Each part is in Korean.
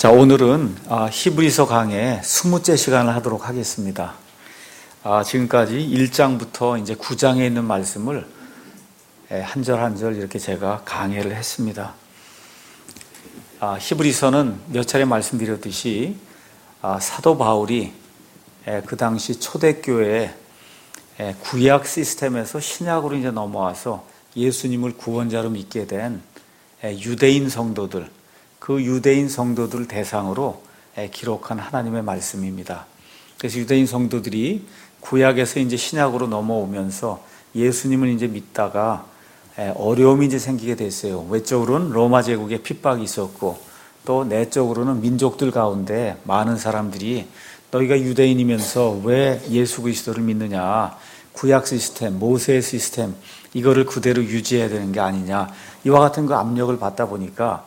자, 오늘은 히브리서 강의 20째 시간을 하도록 하겠습니다. 지금까지 1장부터 이제 9장에 있는 말씀을 한 절 한 절 이렇게 제가 강해를 했습니다. 히브리서는 몇 차례 말씀드렸듯이 사도 바울이 그 당시 초대교회의 구약 시스템에서 신약으로 이제 넘어와서 예수님을 구원자로 믿게 된 유대인 성도들, 그 유대인 성도들을 대상으로 기록한 하나님의 말씀입니다. 그래서 유대인 성도들이 구약에서 이제 신약으로 넘어오면서 예수님을 이제 믿다가 어려움이 이제 생기게 됐어요. 외적으로는 로마 제국의 핍박이 있었고, 또 내적으로는 민족들 가운데 많은 사람들이 너희가 유대인이면서 왜 예수 그리스도를 믿느냐? 구약 시스템, 모세의 시스템, 이거를 그대로 유지해야 되는 게 아니냐? 이와 같은 그 압력을 받다 보니까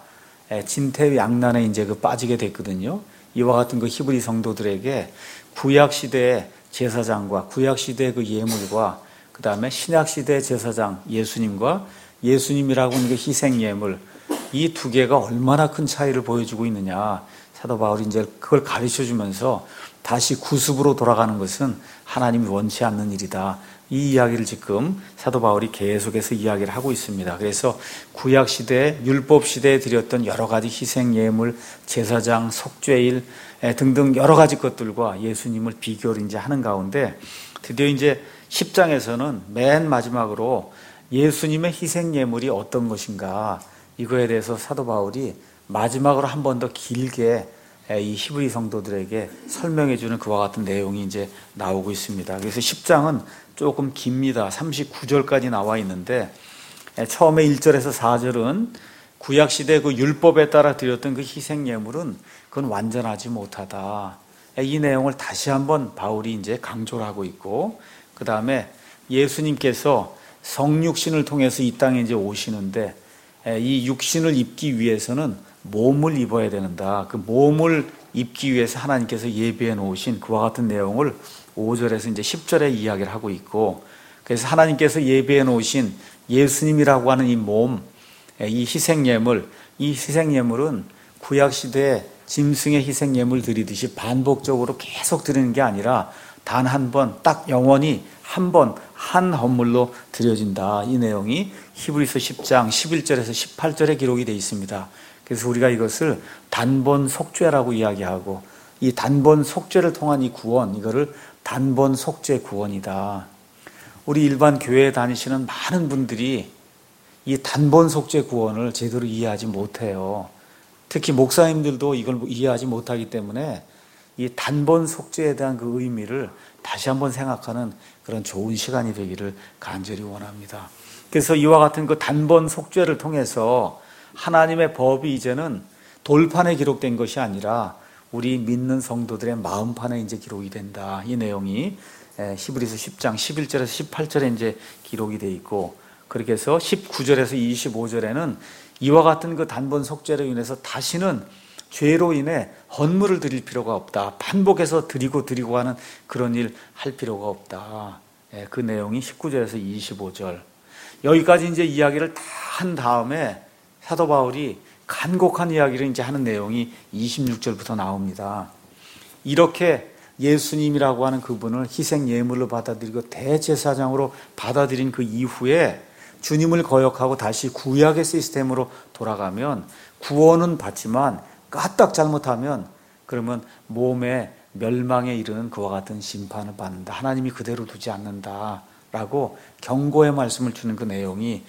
진퇴양난에 이제 빠지게 됐거든요. 이와 같은 그 히브리 성도들에게 구약 시대의 제사장과 구약 시대의 그 예물과 그 다음에 신약 시대의 제사장 예수님과 예수님이라고 하는 그 희생 예물, 이 두 개가 얼마나 큰 차이를 보여주고 있느냐. 사도 바울이 이제 그걸 가르쳐 주면서 다시 구습으로 돌아가는 것은 하나님이 원치 않는 일이다. 이 이야기를 지금 사도 바울이 계속해서 이야기를 하고 있습니다. 그래서 구약 시대, 율법 시대에 드렸던 여러 가지 희생 예물, 제사장, 속죄일 등등 여러 가지 것들과 예수님을 비교를 이제 하는 가운데 드디어 이제 10장에서는 맨 마지막으로 예수님의 희생 예물이 어떤 것인가, 이거에 대해서 사도 바울이 마지막으로 한 번 더 길게 이 히브리 성도들에게 설명해 주는 그와 같은 내용이 이제 나오고 있습니다. 그래서 10장은 조금 깁니다. 39절까지 나와 있는데, 처음에 1절에서 4절은 구약 시대 그 율법에 따라 드렸던 그 희생 예물은 그건 완전하지 못하다. 이 내용을 다시 한번 바울이 이제 강조를 하고 있고, 그 다음에 예수님께서 성육신을 통해서 이 땅에 이제 오시는데, 이 육신을 입기 위해서는 몸을 입어야 된다. 그 몸을 입기 위해서 하나님께서 예비해 놓으신 그와 같은 내용을 5절에서 이제 10절에 이야기를 하고 있고, 그래서 하나님께서 예비해 놓으신 예수님이라고 하는 이 몸, 이 희생예물, 이 희생예물은 구약시대에 짐승의 희생예물 드리듯이 반복적으로 계속 드리는 게 아니라 단 한 번, 딱 영원히 한 번, 한 헌물로 드려진다. 이 내용이 히브리서 10장 11절에서 18절에 기록이 되어 있습니다. 그래서 우리가 이것을 단번 속죄라고 이야기하고, 이 단번 속죄를 통한 이 구원, 이거를 단번 속죄 구원이다. 우리 일반 교회에 다니시는 많은 분들이 이 단번 속죄 구원을 제대로 이해하지 못해요. 특히 목사님들도 이걸 이해하지 못하기 때문에 이 단번 속죄에 대한 그 의미를 다시 한번 생각하는 그런 좋은 시간이 되기를 간절히 원합니다. 그래서 이와 같은 그 단번 속죄를 통해서 하나님의 법이 이제는 돌판에 기록된 것이 아니라 우리 믿는 성도들의 마음판에 이제 기록이 된다. 이 내용이 히브리서 10장 11절에서 18절에 이제 기록이 되어 있고, 그렇게 해서 19절에서 25절에는 이와 같은 그 단번 속죄로 인해서 다시는 죄로 인해 헌물을 드릴 필요가 없다. 반복해서 드리고 하는 그런 일 할 필요가 없다. 그 내용이 19절에서 25절. 여기까지 이제 이야기를 다 한 다음에 사도 바울이 간곡한 이야기를 이제 하는 내용이 26절부터 나옵니다. 이렇게 예수님이라고 하는 그분을 희생 예물로 받아들이고 대제사장으로 받아들인 그 이후에 주님을 거역하고 다시 구약의 시스템으로 돌아가면 구원은 받지만 까딱 잘못하면 그러면 몸의 멸망에 이르는 그와 같은 심판을 받는다. 하나님이 그대로 두지 않는다. 라고 경고의 말씀을 주는 그 내용이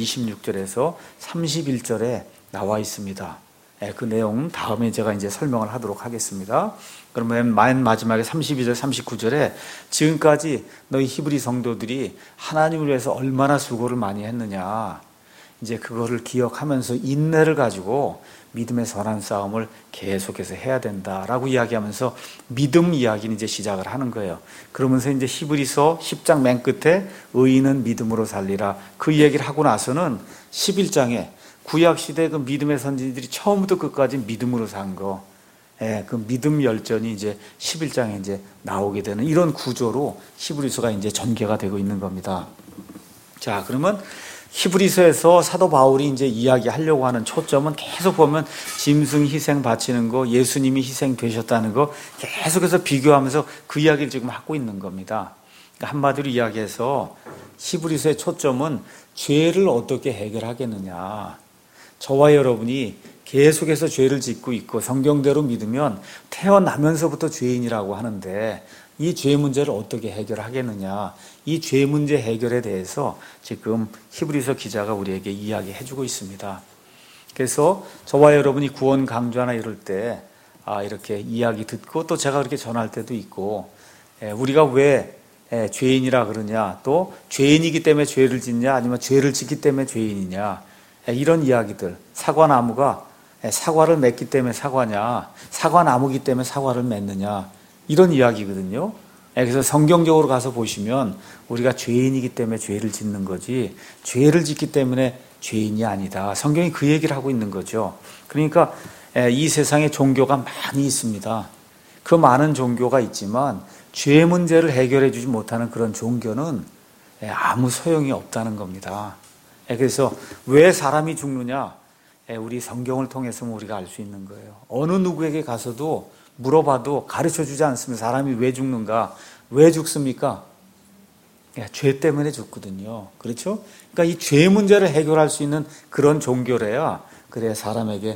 26절에서 31절에 나와 있습니다. 그 내용은 다음에 제가 이제 설명을 하도록 하겠습니다. 그러면 맨 마지막에 32절, 39절에 지금까지 너희 히브리 성도들이 하나님을 위해서 얼마나 수고를 많이 했느냐. 이제 그거를 기억하면서 인내를 가지고 믿음의 선한 싸움을 계속해서 해야 된다라고 이야기하면서 믿음 이야기는 이제 시작을 하는 거예요. 그러면서 이제 히브리서 10장 맨 끝에 의인은 믿음으로 살리라. 그 얘기를 하고 나서는 11장에 구약 시대 그 믿음의 선진들이 처음부터 끝까지 믿음으로 산 거, 그 믿음 열전이 이제 11장에 이제 나오게 되는 이런 구조로 히브리서가 이제 전개가 되고 있는 겁니다. 자, 그러면 히브리서에서 사도 바울이 이제 이야기하려고 하는 초점은 계속 보면 짐승 희생 바치는 거, 예수님이 희생 되셨다는 거 계속해서 비교하면서 그 이야기를 지금 하고 있는 겁니다. 그러니까 한마디로 이야기해서 히브리서의 초점은 죄를 어떻게 해결하겠느냐. 저와 여러분이 계속해서 죄를 짓고 있고 성경대로 믿으면 태어나면서부터 죄인이라고 하는데 이 죄 문제를 어떻게 해결하겠느냐. 이 죄 문제 해결에 대해서 지금 히브리서 기자가 우리에게 이야기해 주고 있습니다. 그래서 저와 여러분이 구원 강조하나 이럴 때 이렇게 이야기 듣고 또 제가 그렇게 전할 때도 있고 우리가 왜 죄인이라 그러냐, 또 죄인이기 때문에 죄를 짓냐, 아니면 죄를 짓기 때문에 죄인이냐, 이런 이야기들. 사과나무가 사과를 맺기 때문에 사과냐, 사과나무기 때문에 사과를 맺느냐, 이런 이야기거든요. 그래서 성경적으로 가서 보시면 우리가 죄인이기 때문에 죄를 짓는 거지 죄를 짓기 때문에 죄인이 아니다. 성경이 그 얘기를 하고 있는 거죠. 그러니까 이 세상에 종교가 많이 있습니다. 그 많은 종교가 있지만 죄 문제를 해결해 주지 못하는 그런 종교는 아무 소용이 없다는 겁니다. 그래서 왜 사람이 죽느냐? 우리 성경을 통해서 우리가 알 수 있는 거예요. 어느 누구에게 가서도 물어봐도 가르쳐 주지 않습니다. 사람이 왜 죽는가? 왜 죽습니까? 죄 때문에 죽거든요. 그렇죠? 그러니까 이 죄 문제를 해결할 수 있는 그런 종교래야 그래야 사람에게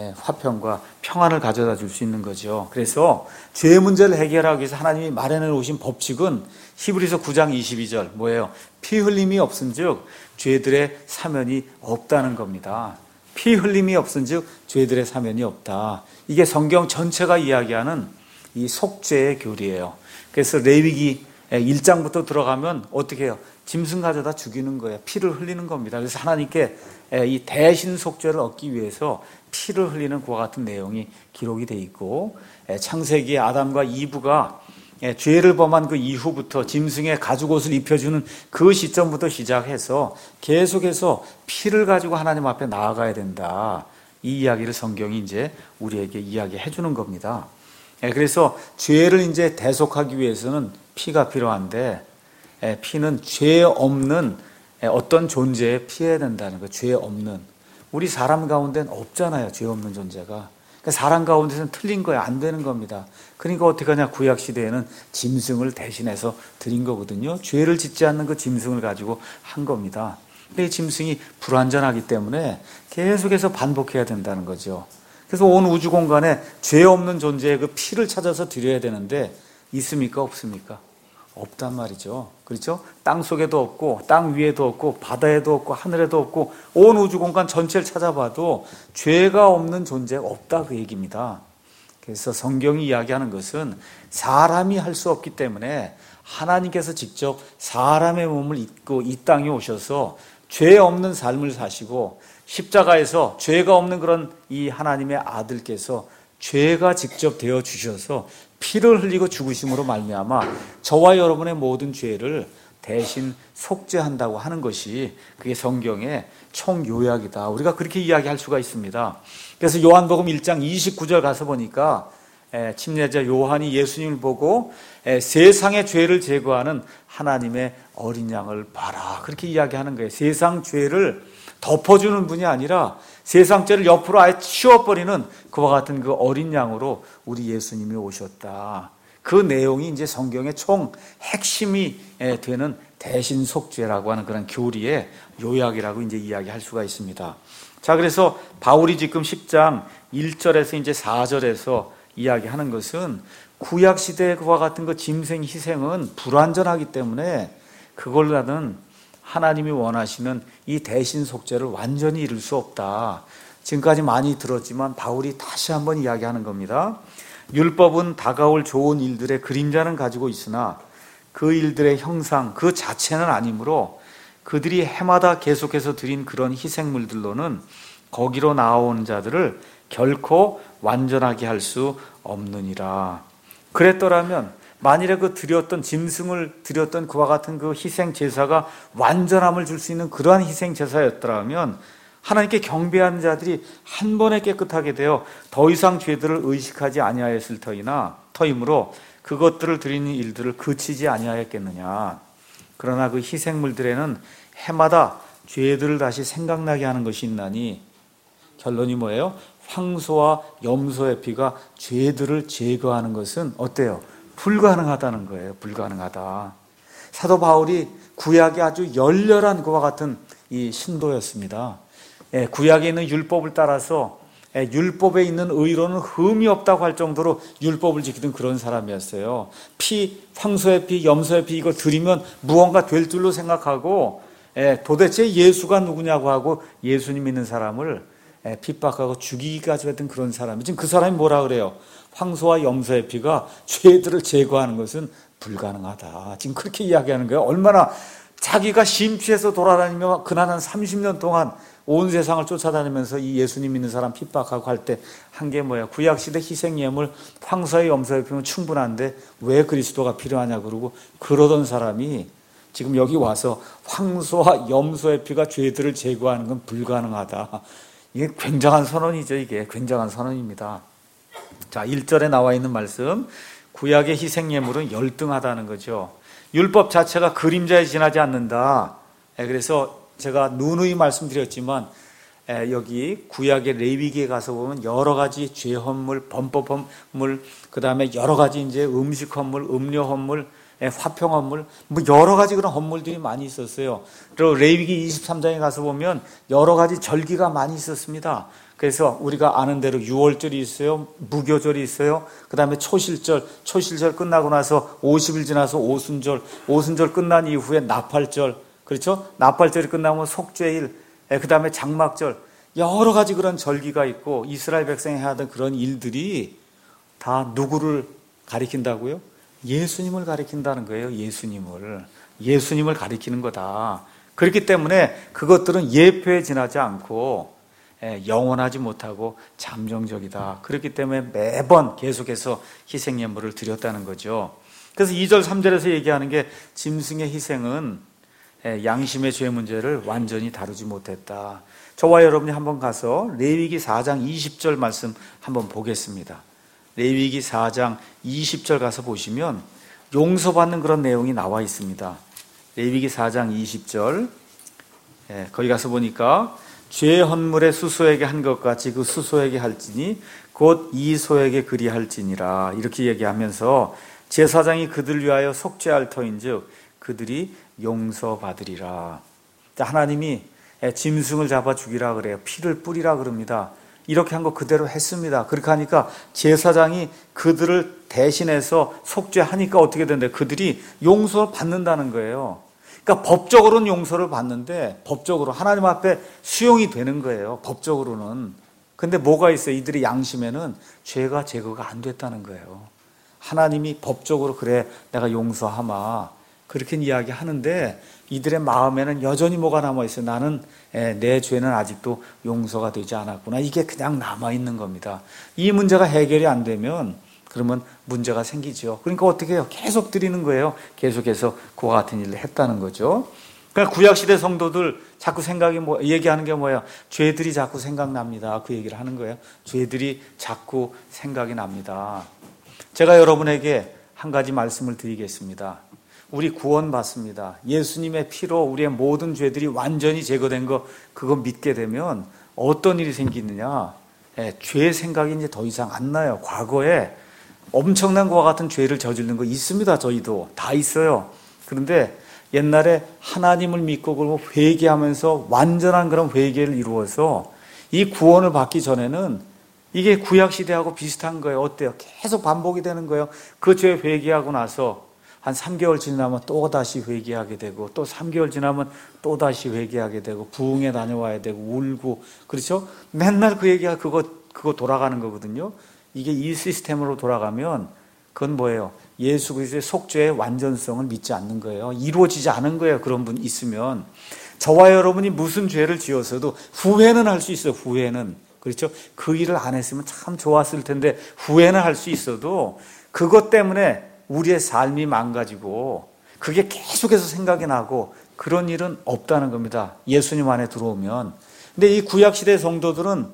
화평과 평안을 가져다 줄 수 있는 거죠. 그래서 죄 문제를 해결하기 위해서 하나님이 마련해 놓으신 법칙은 히브리서 9장 22절 뭐예요? 피 흘림이 없은즉 죄들의 사면이 없다는 겁니다. 피 흘림이 없은즉 죄들의 사면이 없다. 이게 성경 전체가 이야기하는 이 속죄의 교리예요. 그래서 레위기 1장부터 들어가면 어떻게 해요? 짐승 가져다 죽이는 거예요. 피를 흘리는 겁니다. 그래서 하나님께 이 대신 속죄를 얻기 위해서 피를 흘리는 그와 같은 내용이 기록이 돼 있고, 창세기에 아담과 이브가 죄를 범한 그 이후부터 짐승의 가죽옷을 입혀주는 그 시점부터 시작해서 계속해서 피를 가지고 하나님 앞에 나아가야 된다. 이 이야기를 성경이 이제 우리에게 이야기해 주는 겁니다. 그래서 죄를 이제 대속하기 위해서는 피가 필요한데, 피는 죄 없는 어떤 존재에 피해야 된다는 거예요. 죄 없는. 우리 사람 가운데는 없잖아요. 죄 없는 존재가. 그러니까 사람 가운데서는 틀린 거예요. 안 되는 겁니다. 그러니까 어떻게 하냐. 구약시대에는 짐승을 대신해서 드린 거거든요. 죄를 짓지 않는 그 짐승을 가지고 한 겁니다. 근데 짐승이 불완전하기 때문에 계속해서 반복해야 된다는 거죠. 그래서 온 우주 공간에 죄 없는 존재의 그 피를 찾아서 드려야 되는데 있습니까? 없습니까? 없단 말이죠. 그렇죠? 땅 속에도 없고 땅 위에도 없고 바다에도 없고 하늘에도 없고 온 우주 공간 전체를 찾아봐도 죄가 없는 존재가 없다 그 얘기입니다. 그래서 성경이 이야기하는 것은 사람이 할 수 없기 때문에 하나님께서 직접 사람의 몸을 입고 이 땅에 오셔서 죄 없는 삶을 사시고 십자가에서 죄가 없는 그런 이 하나님의 아들께서 죄가 직접 되어 주셔서 피를 흘리고 죽으심으로 말미암아 저와 여러분의 모든 죄를 대신 속죄한다고 하는 것이 그게 성경의 총요약이다. 우리가 그렇게 이야기할 수가 있습니다. 그래서 요한복음 1장 29절 가서 보니까 침례자 요한이 예수님을 보고 세상의 죄를 제거하는 하나님의 어린 양을 봐라. 그렇게 이야기하는 거예요. 세상 죄를 덮어주는 분이 아니라 세상 죄를 옆으로 아예 치워버리는 그와 같은 그 어린 양으로 우리 예수님이 오셨다. 그 내용이 이제 성경의 총 핵심이 되는 대신 속죄라고 하는 그런 교리의 요약이라고 이제 이야기할 수가 있습니다. 자, 그래서 바울이 지금 10장 1절에서 이제 4절에서 이야기하는 것은 구약 시대의 그와 같은 그 짐승 희생은 불완전하기 때문에 그걸로는 하나님이 원하시는 이 대신 속죄를 완전히 이룰 수 없다. 지금까지 많이 들었지만 바울이 다시 한번 이야기하는 겁니다. 율법은 다가올 좋은 일들의 그림자는 가지고 있으나 그 일들의 형상 그 자체는 아니므로 그들이 해마다 계속해서 드린 그런 희생물들로는 거기로 나아오는 자들을 결코 완전하게 할 수 없느니라. 그랬더라면 만일에 그 드렸던 짐승을 드렸던 그와 같은 그 희생 제사가 완전함을 줄 수 있는 그러한 희생 제사였더라면 하나님께 경배하는 자들이 한 번에 깨끗하게 되어 더 이상 죄들을 의식하지 아니하였을 터이므로 그것들을 드리는 일들을 그치지 아니하였겠느냐. 그러나 그 희생물들에는 해마다 죄들을 다시 생각나게 하는 것이 있나니, 결론이 뭐예요? 황소와 염소의 피가 죄들을 제거하는 것은 어때요? 불가능하다는 거예요. 불가능하다. 사도 바울이 구약의 아주 열렬한 그와 같은 이 신도였습니다. 구약에 있는 율법을 따라서 율법에 있는 의로는 흠이 없다고 할 정도로 율법을 지키던 그런 사람이었어요. 황소의 피, 염소의 피 이거 드리면 무언가 될 줄로 생각하고 도대체 예수가 누구냐고 하고 예수님 믿는 사람을 핍박하고 죽이기까지 했던 그런 사람이, 지금 그 사람이 뭐라 그래요? 황소와 염소의 피가 죄들을 제거하는 것은 불가능하다. 지금 그렇게 이야기하는 거예요. 얼마나 자기가 심취해서 돌아다니며 그날 한 30년 동안 온 세상을 쫓아다니면서 이 예수님 믿는 사람 핍박하고 할 때 한 게 뭐야? 구약시대 희생예물 황소의 염소의 피면 충분한데 왜 그리스도가 필요하냐 그러고 그러던 사람이 지금 여기 와서 황소와 염소의 피가 죄들을 제거하는 건 불가능하다. 이게 굉장한 선언이죠. 이게 굉장한 선언입니다. 자, 1절에 나와 있는 말씀, 구약의 희생예물은 열등하다는 거죠. 율법 자체가 그림자에 지나지 않는다. 그래서 제가 누누이 말씀드렸지만 여기 구약의 레위기에 가서 보면 여러 가지 죄 헌물, 범법 헌물, 그 다음에 여러 가지 이제 음식 헌물, 음료 헌물, 화평 헌물, 뭐 여러 가지 그런 헌물들이 많이 있었어요. 그리고 레위기 23장에 가서 보면 여러 가지 절기가 많이 있었습니다. 그래서 우리가 아는 대로 유월절이 있어요. 무교절이 있어요. 그 다음에 초실절 끝나고 나서 50일 지나서 오순절 끝난 이후에 나팔절, 그렇죠? 나팔절이 끝나면 속죄일, 그 다음에 장막절, 여러 가지 그런 절기가 있고 이스라엘 백성이 해야 하던 그런 일들이 다 누구를 가리킨다고요? 예수님을 가리킨다는 거예요. 예수님을 가리키는 거다. 그렇기 때문에 그것들은 예표에 지나지 않고 영원하지 못하고 잠정적이다. 그렇기 때문에 매번 계속해서 희생예물을 드렸다는 거죠. 그래서 2절 3절에서 얘기하는 게 짐승의 희생은 양심의 죄 문제를 완전히 다루지 못했다. 저와 여러분이 한번 가서 레위기 4장 20절 말씀 한번 보겠습니다. 레위기 4장 20절 가서 보시면 용서받는 그런 내용이 나와 있습니다. 레위기 4장 20절, 거기 가서 보니까 죄 헌물의 수소에게 한 것 같이 그 수소에게 할지니 곧 이 소에게 그리할지니라, 이렇게 얘기하면서 제사장이 그들 위하여 속죄할 터인즉 그들이 용서받으리라. 하나님이 짐승을 잡아 죽이라 그래요. 피를 뿌리라 그럽니다. 이렇게 한 거 그대로 했습니다. 그렇게 하니까 제사장이 그들을 대신해서 속죄하니까 어떻게 된대? 그들이 용서를 받는다는 거예요. 그러니까 법적으로는 용서를 받는데 법적으로 하나님 앞에 수용이 되는 거예요. 법적으로는. 근데 뭐가 있어요? 이들의 양심에는 죄가 제거가 안 됐다는 거예요. 하나님이 법적으로 그래 내가 용서하마 그렇게 이야기하는데 이들의 마음에는 여전히 뭐가 남아있어요? 나는 내 죄는 아직도 용서가 되지 않았구나. 이게 그냥 남아있는 겁니다. 이 문제가 해결이 안 되면 그러면 문제가 생기죠. 그러니까 어떻게 해요? 계속 드리는 거예요. 계속해서 그와 같은 일을 했다는 거죠. 그러니까 구약시대 성도들 자꾸 얘기하는 게 뭐예요? 죄들이 자꾸 생각납니다. 그 얘기를 하는 거예요. 죄들이 자꾸 생각이 납니다. 제가 여러분에게 한 가지 말씀을 드리겠습니다. 우리 구원받습니다. 예수님의 피로 우리의 모든 죄들이 완전히 제거된 거 그거 믿게 되면 어떤 일이 생기느냐? 죄 생각이 이제 더 이상 안 나요. 과거에 엄청난 것과 같은 죄를 저지른 거 있습니다. 저희도 다 있어요. 그런데 옛날에 하나님을 믿고 그러고 회개하면서 완전한 그런 회개를 이루어서 이 구원을 받기 전에는 이게 구약시대하고 비슷한 거예요. 어때요? 계속 반복이 되는 거예요. 그 죄 회개하고 나서 한 3개월 지나면 또 다시 회개하게 되고 또 3개월 지나면 또 다시 회개하게 되고 부흥회 다녀와야 되고 울고, 그렇죠? 맨날 그 얘기가 그거 돌아가는 거거든요. 이게 이 시스템으로 돌아가면 그건 뭐예요? 예수 그리스도의 속죄의 완전성을 믿지 않는 거예요. 이루어지지 않은 거예요. 그런 분 있으면. 저와 여러분이 무슨 죄를 지었어도 후회는 할 수 있어요. 후회는. 그렇죠? 그 일을 안 했으면 참 좋았을 텐데 후회는 할 수 있어도 그것 때문에 우리의 삶이 망가지고 그게 계속해서 생각이 나고 그런 일은 없다는 겁니다. 예수님 안에 들어오면. 근데 이 구약시대 성도들은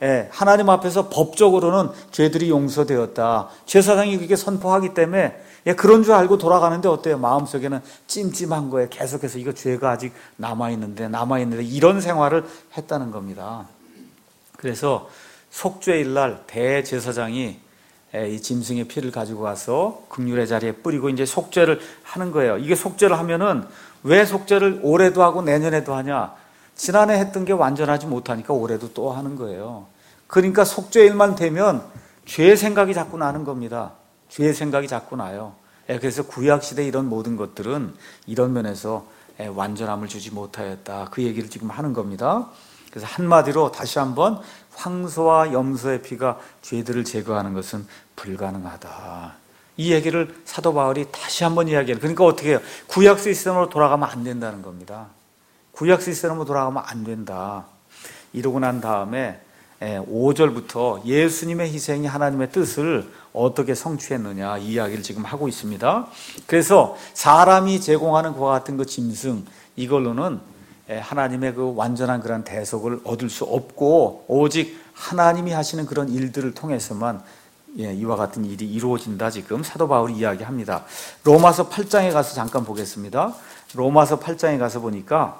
하나님 앞에서 법적으로는 죄들이 용서되었다. 제사장이 그렇게 선포하기 때문에 그런 줄 알고 돌아가는데 어때요? 마음속에는 찜찜한 거예요. 계속해서 이거 죄가 아직 남아있는데 이런 생활을 했다는 겁니다. 그래서 속죄일날 대제사장이 이 짐승의 피를 가지고 가서 긍휼의 자리에 뿌리고 이제 속죄를 하는 거예요. 이게 속죄를 하면은 왜 속죄를 올해도 하고 내년에도 하냐? 지난해 했던 게 완전하지 못하니까 올해도 또 하는 거예요. 그러니까 속죄일만 되면 죄 생각이 자꾸 나는 겁니다. 죄 생각이 자꾸 나요. 그래서 구약시대 이런 모든 것들은 이런 면에서 완전함을 주지 못하였다. 그 얘기를 지금 하는 겁니다. 그래서 한마디로 다시 한번 황소와 염소의 피가 죄들을 제거하는 것은 불가능하다. 이 얘기를 사도 바울이 다시 한번 이야기해요. 그러니까 어떻게 해요? 구약 시스템으로 돌아가면 안 된다는 겁니다. 구약 시스템으로 돌아가면 안 된다. 이러고 난 다음에 5절부터 예수님의 희생이 하나님의 뜻을 어떻게 성취했느냐 이 이야기를 지금 하고 있습니다. 그래서 사람이 제공하는 그와 같은 그 짐승 이걸로는 하나님의 그 완전한 그런 대속을 얻을 수 없고 오직 하나님이 하시는 그런 일들을 통해서만 이와 같은 일이 이루어진다 지금 사도 바울이 이야기합니다. 로마서 8장에 가서 잠깐 보겠습니다. 로마서 8장에 가서 보니까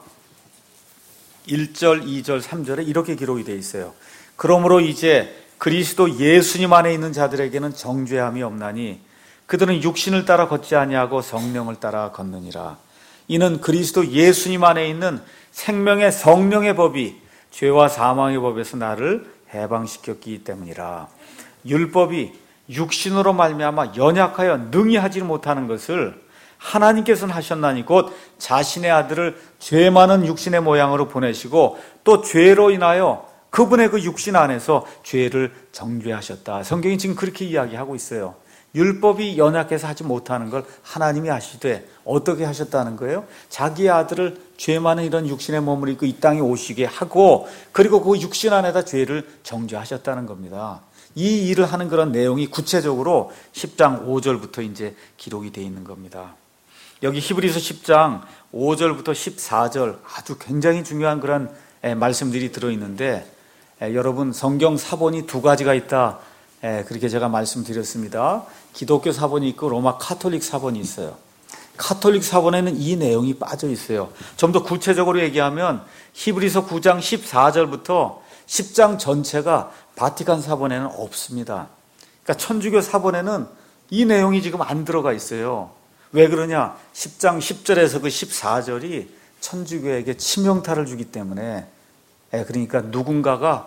1절, 2절, 3절에 이렇게 기록이 되어 있어요. 그러므로 이제 그리스도 예수님 안에 있는 자들에게는 정죄함이 없나니 그들은 육신을 따라 걷지 아니하고 성령을 따라 걷느니라. 이는 그리스도 예수님 안에 있는 생명의 성령의 법이 죄와 사망의 법에서 나를 해방시켰기 때문이라. 율법이 육신으로 말미암아 연약하여 능히 하지 못하는 것을 하나님께서는 하셨나니 곧 자신의 아들을 죄 많은 육신의 모양으로 보내시고 또 죄로 인하여 그분의 그 육신 안에서 죄를 정죄하셨다. 성경이 지금 그렇게 이야기하고 있어요. 율법이 연약해서 하지 못하는 걸 하나님이 하시되 어떻게 하셨다는 거예요? 자기의 아들을 죄 많은 이런 육신의 몸을 입고 이 땅에 오시게 하고 그리고 그 육신 안에다 죄를 정죄하셨다는 겁니다. 이 일을 하는 그런 내용이 구체적으로 10장 5절부터 이제 기록이 되어 있는 겁니다. 여기 히브리서 10장 5절부터 14절 아주 굉장히 중요한 그런 말씀들이 들어있는데 여러분 성경 사본이 두 가지가 있다. 그렇게 제가 말씀드렸습니다. 기독교 사본이 있고 로마 카톨릭 사본이 있어요. 카톨릭 사본에는 이 내용이 빠져 있어요. 좀 더 구체적으로 얘기하면 히브리서 9장 14절부터 10장 전체가 바티칸 사본에는 없습니다. 그러니까 천주교 사본에는 이 내용이 지금 안 들어가 있어요. 왜 그러냐? 10장 10절에서 그 14절이 천주교에게 치명타를 주기 때문에 그러니까 누군가가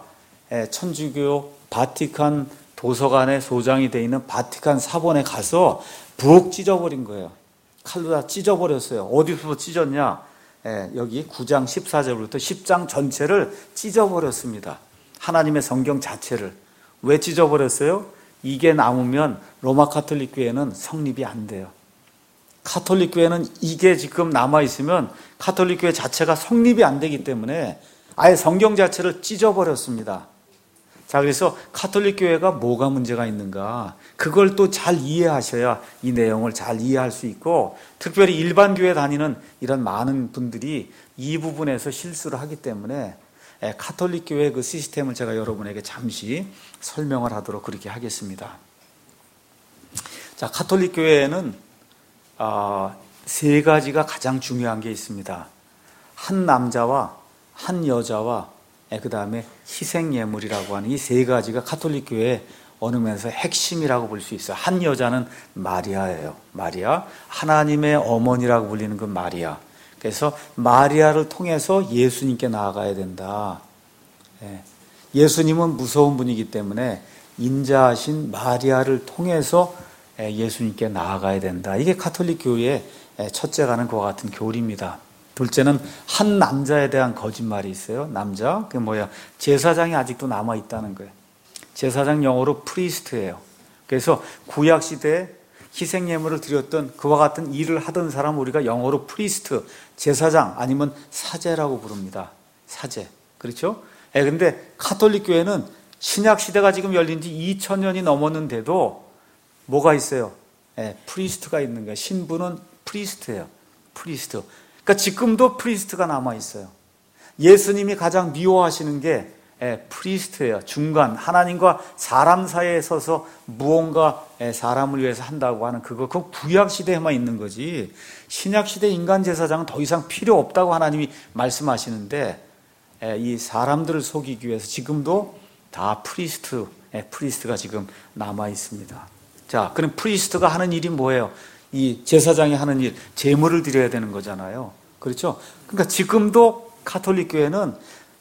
천주교 바티칸 도서관에 소장이 되어 있는 바티칸 사본에 가서 부엌 찢어버린 거예요. 칼로 다 찢어버렸어요. 어디서 찢었냐? 여기 9장 14절부터 10장 전체를 찢어버렸습니다. 하나님의 성경 자체를. 왜 찢어버렸어요? 이게 남으면 로마 카톨릭 교회는 성립이 안 돼요. 카톨릭 교회는 이게 지금 남아있으면 카톨릭 교회 자체가 성립이 안 되기 때문에 아예 성경 자체를 찢어버렸습니다. 자, 그래서 카톨릭 교회가 뭐가 문제가 있는가? 그걸 또 잘 이해하셔야 이 내용을 잘 이해할 수 있고, 특별히 일반 교회 다니는 이런 많은 분들이 이 부분에서 실수를 하기 때문에 카톨릭 교회의 그 시스템을 제가 여러분에게 잠시 설명을 하도록 그렇게 하겠습니다. 자, 카톨릭 교회에는 세 가지가 가장 중요한 게 있습니다. 한 남자와 한 여자와 그 다음에 희생예물이라고 하는 이 세 가지가 카톨릭 교회의 어느 면에서 핵심이라고 볼 수 있어요. 한 여자는 마리아예요. 마리아, 하나님의 어머니라고 불리는 그 마리아. 그래서 마리아를 통해서 예수님께 나아가야 된다. 예수님은 무서운 분이기 때문에 인자하신 마리아를 통해서 예수님께 나아가야 된다. 이게 카톨릭 교회의 첫째가 는 그와 같은 교리입니다. 둘째는 한 남자에 대한 거짓말이 있어요. 남자, 그게 뭐야? 제사장이 아직도 남아있다는 거예요. 제사장 영어로 프리스트예요. 그래서 구약시대에 희생예물을 드렸던 그와 같은 일을 하던 사람 우리가 영어로 프리스트, 제사장 아니면 사제라고 부릅니다. 사제. 그렇죠? 근데 카톨릭 교회는 신약시대가 지금 열린 지 2000년이 넘었는데도 뭐가 있어요? 프리스트가 있는 거예요. 신부는 프리스트예요. 프리스트. 그러니까 지금도 프리스트가 남아있어요. 예수님이 가장 미워하시는 게 프리스트예요. 중간, 하나님과 사람 사이에 서서 무언가 사람을 위해서 한다고 하는 그거 구약 시대에만 있는 거지. 신약 시대 인간 제사장은 더 이상 필요 없다고 하나님이 말씀하시는데, 이 사람들을 속이기 위해서 지금도 다 프리스트가 지금 남아 있습니다. 자, 그럼 프리스트가 하는 일이 뭐예요? 이 제사장이 하는 일, 제물을 드려야 되는 거잖아요. 그렇죠? 그러니까 지금도 가톨릭 교회는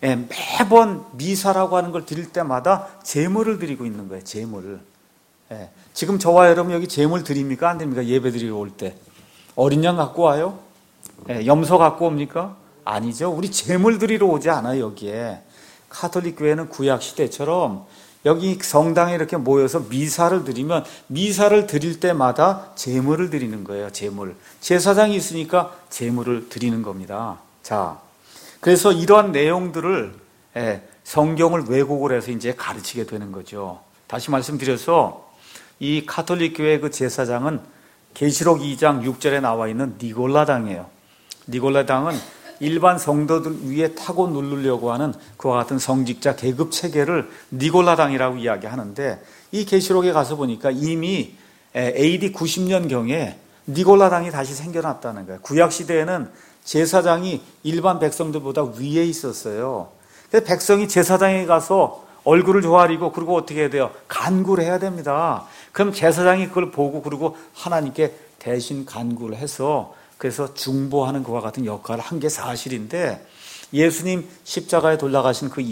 매번 미사라고 하는 걸 드릴 때마다 제물을 드리고 있는 거예요. 제물을. 지금 저와 여러분 여기 제물 드립니까? 안 드립니까? 예배 드리러 올 때. 어린 양 갖고 와요? 염소 갖고 옵니까? 아니죠. 우리 제물 드리러 오지 않아요, 여기에. 가톨릭 교회는 구약 시대처럼 여기 성당에 이렇게 모여서 미사를 드리면 미사를 드릴 때마다 제물을 드리는 거예요. 제물. 제사장이 있으니까 제물을 드리는 겁니다. 자, 그래서 이러한 내용들을 성경을 왜곡을 해서 이제 가르치게 되는 거죠. 다시 말씀드려서 이 가톨릭 교회 그 제사장은 계시록 2장 6절에 나와 있는 니골라당이에요. 니골라당은 일반 성도들 위에 타고 누르려고 하는 그와 같은 성직자 계급 체계를 니골라당이라고 이야기하는데, 이 계시록에 가서 보니까 이미 AD 90년경에 니골라당이 다시 생겨났다는 거예요. 구약 시대에는 제사장이 일반 백성들보다 위에 있었어요. 그래서 백성이 제사장에 가서 얼굴을 조아리고 그리고 어떻게 해야 돼요? 간구를 해야 됩니다. 그럼 제사장이 그걸 보고 그리고 하나님께 대신 간구를 해서 그래서 중보하는 그와 같은 역할을 한 게 사실인데, 예수님 십자가에 돌아가신 그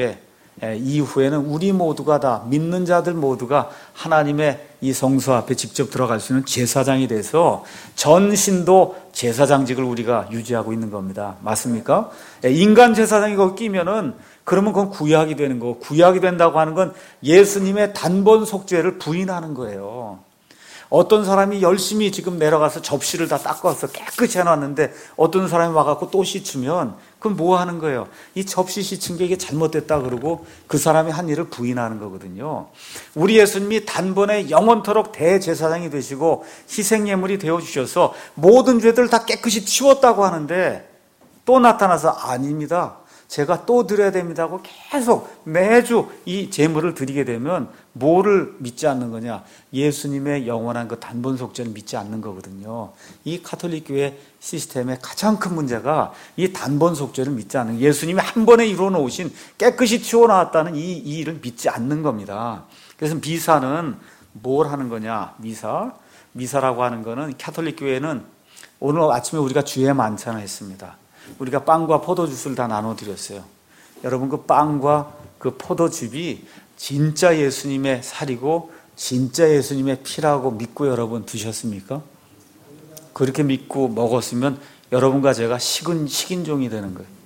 이후에는 우리 모두가 다 믿는 자들 모두가 하나님의 이 성소 앞에 직접 들어갈 수 있는 제사장이 돼서 전신도 제사장직을 우리가 유지하고 있는 겁니다. 맞습니까? 인간 제사장이 거기 끼면은 그러면 그건 구약이 되는 거고, 구약이 된다고 하는 건 예수님의 단번 속죄를 부인하는 거예요. 어떤 사람이 열심히 지금 내려가서 접시를 다 닦아서 깨끗이 해놨는데 어떤 사람이 와갖고 또 씻으면 그럼 뭐 하는 거예요? 이 접시 씻은 게 이게 잘못됐다 그러고 그 사람이 한 일을 부인하는 거거든요. 우리 예수님이 단번에 영원토록 대제사장이 되시고 희생예물이 되어주셔서 모든 죄들을 다 깨끗이 치웠다고 하는데 또 나타나서 아닙니다. 제가 또 드려야 됩니다 하고 계속 매주 이 제물을 드리게 되면 뭐를 믿지 않는 거냐? 예수님의 영원한 그 단번 속죄를 믿지 않는 거거든요. 이 가톨릭 교회 시스템의 가장 큰 문제가 이 단번 속죄를 믿지 않는, 예수님이 한 번에 이루어 놓으신 깨끗이 튀어나왔다는 이 일을 믿지 않는 겁니다. 그래서 미사는 뭘 하는 거냐? 미사라고 하는 거는 가톨릭 교회는 오늘 아침에 우리가 주의 만찬을 했습니다. 우리가 빵과 포도주스를 다 나눠드렸어요. 여러분, 그 빵과 그 포도즙이 진짜 예수님의 살이고 진짜 예수님의 피라고 믿고 여러분 드셨습니까? 그렇게 믿고 먹었으면 여러분과 제가 식인종이 되는 거예요.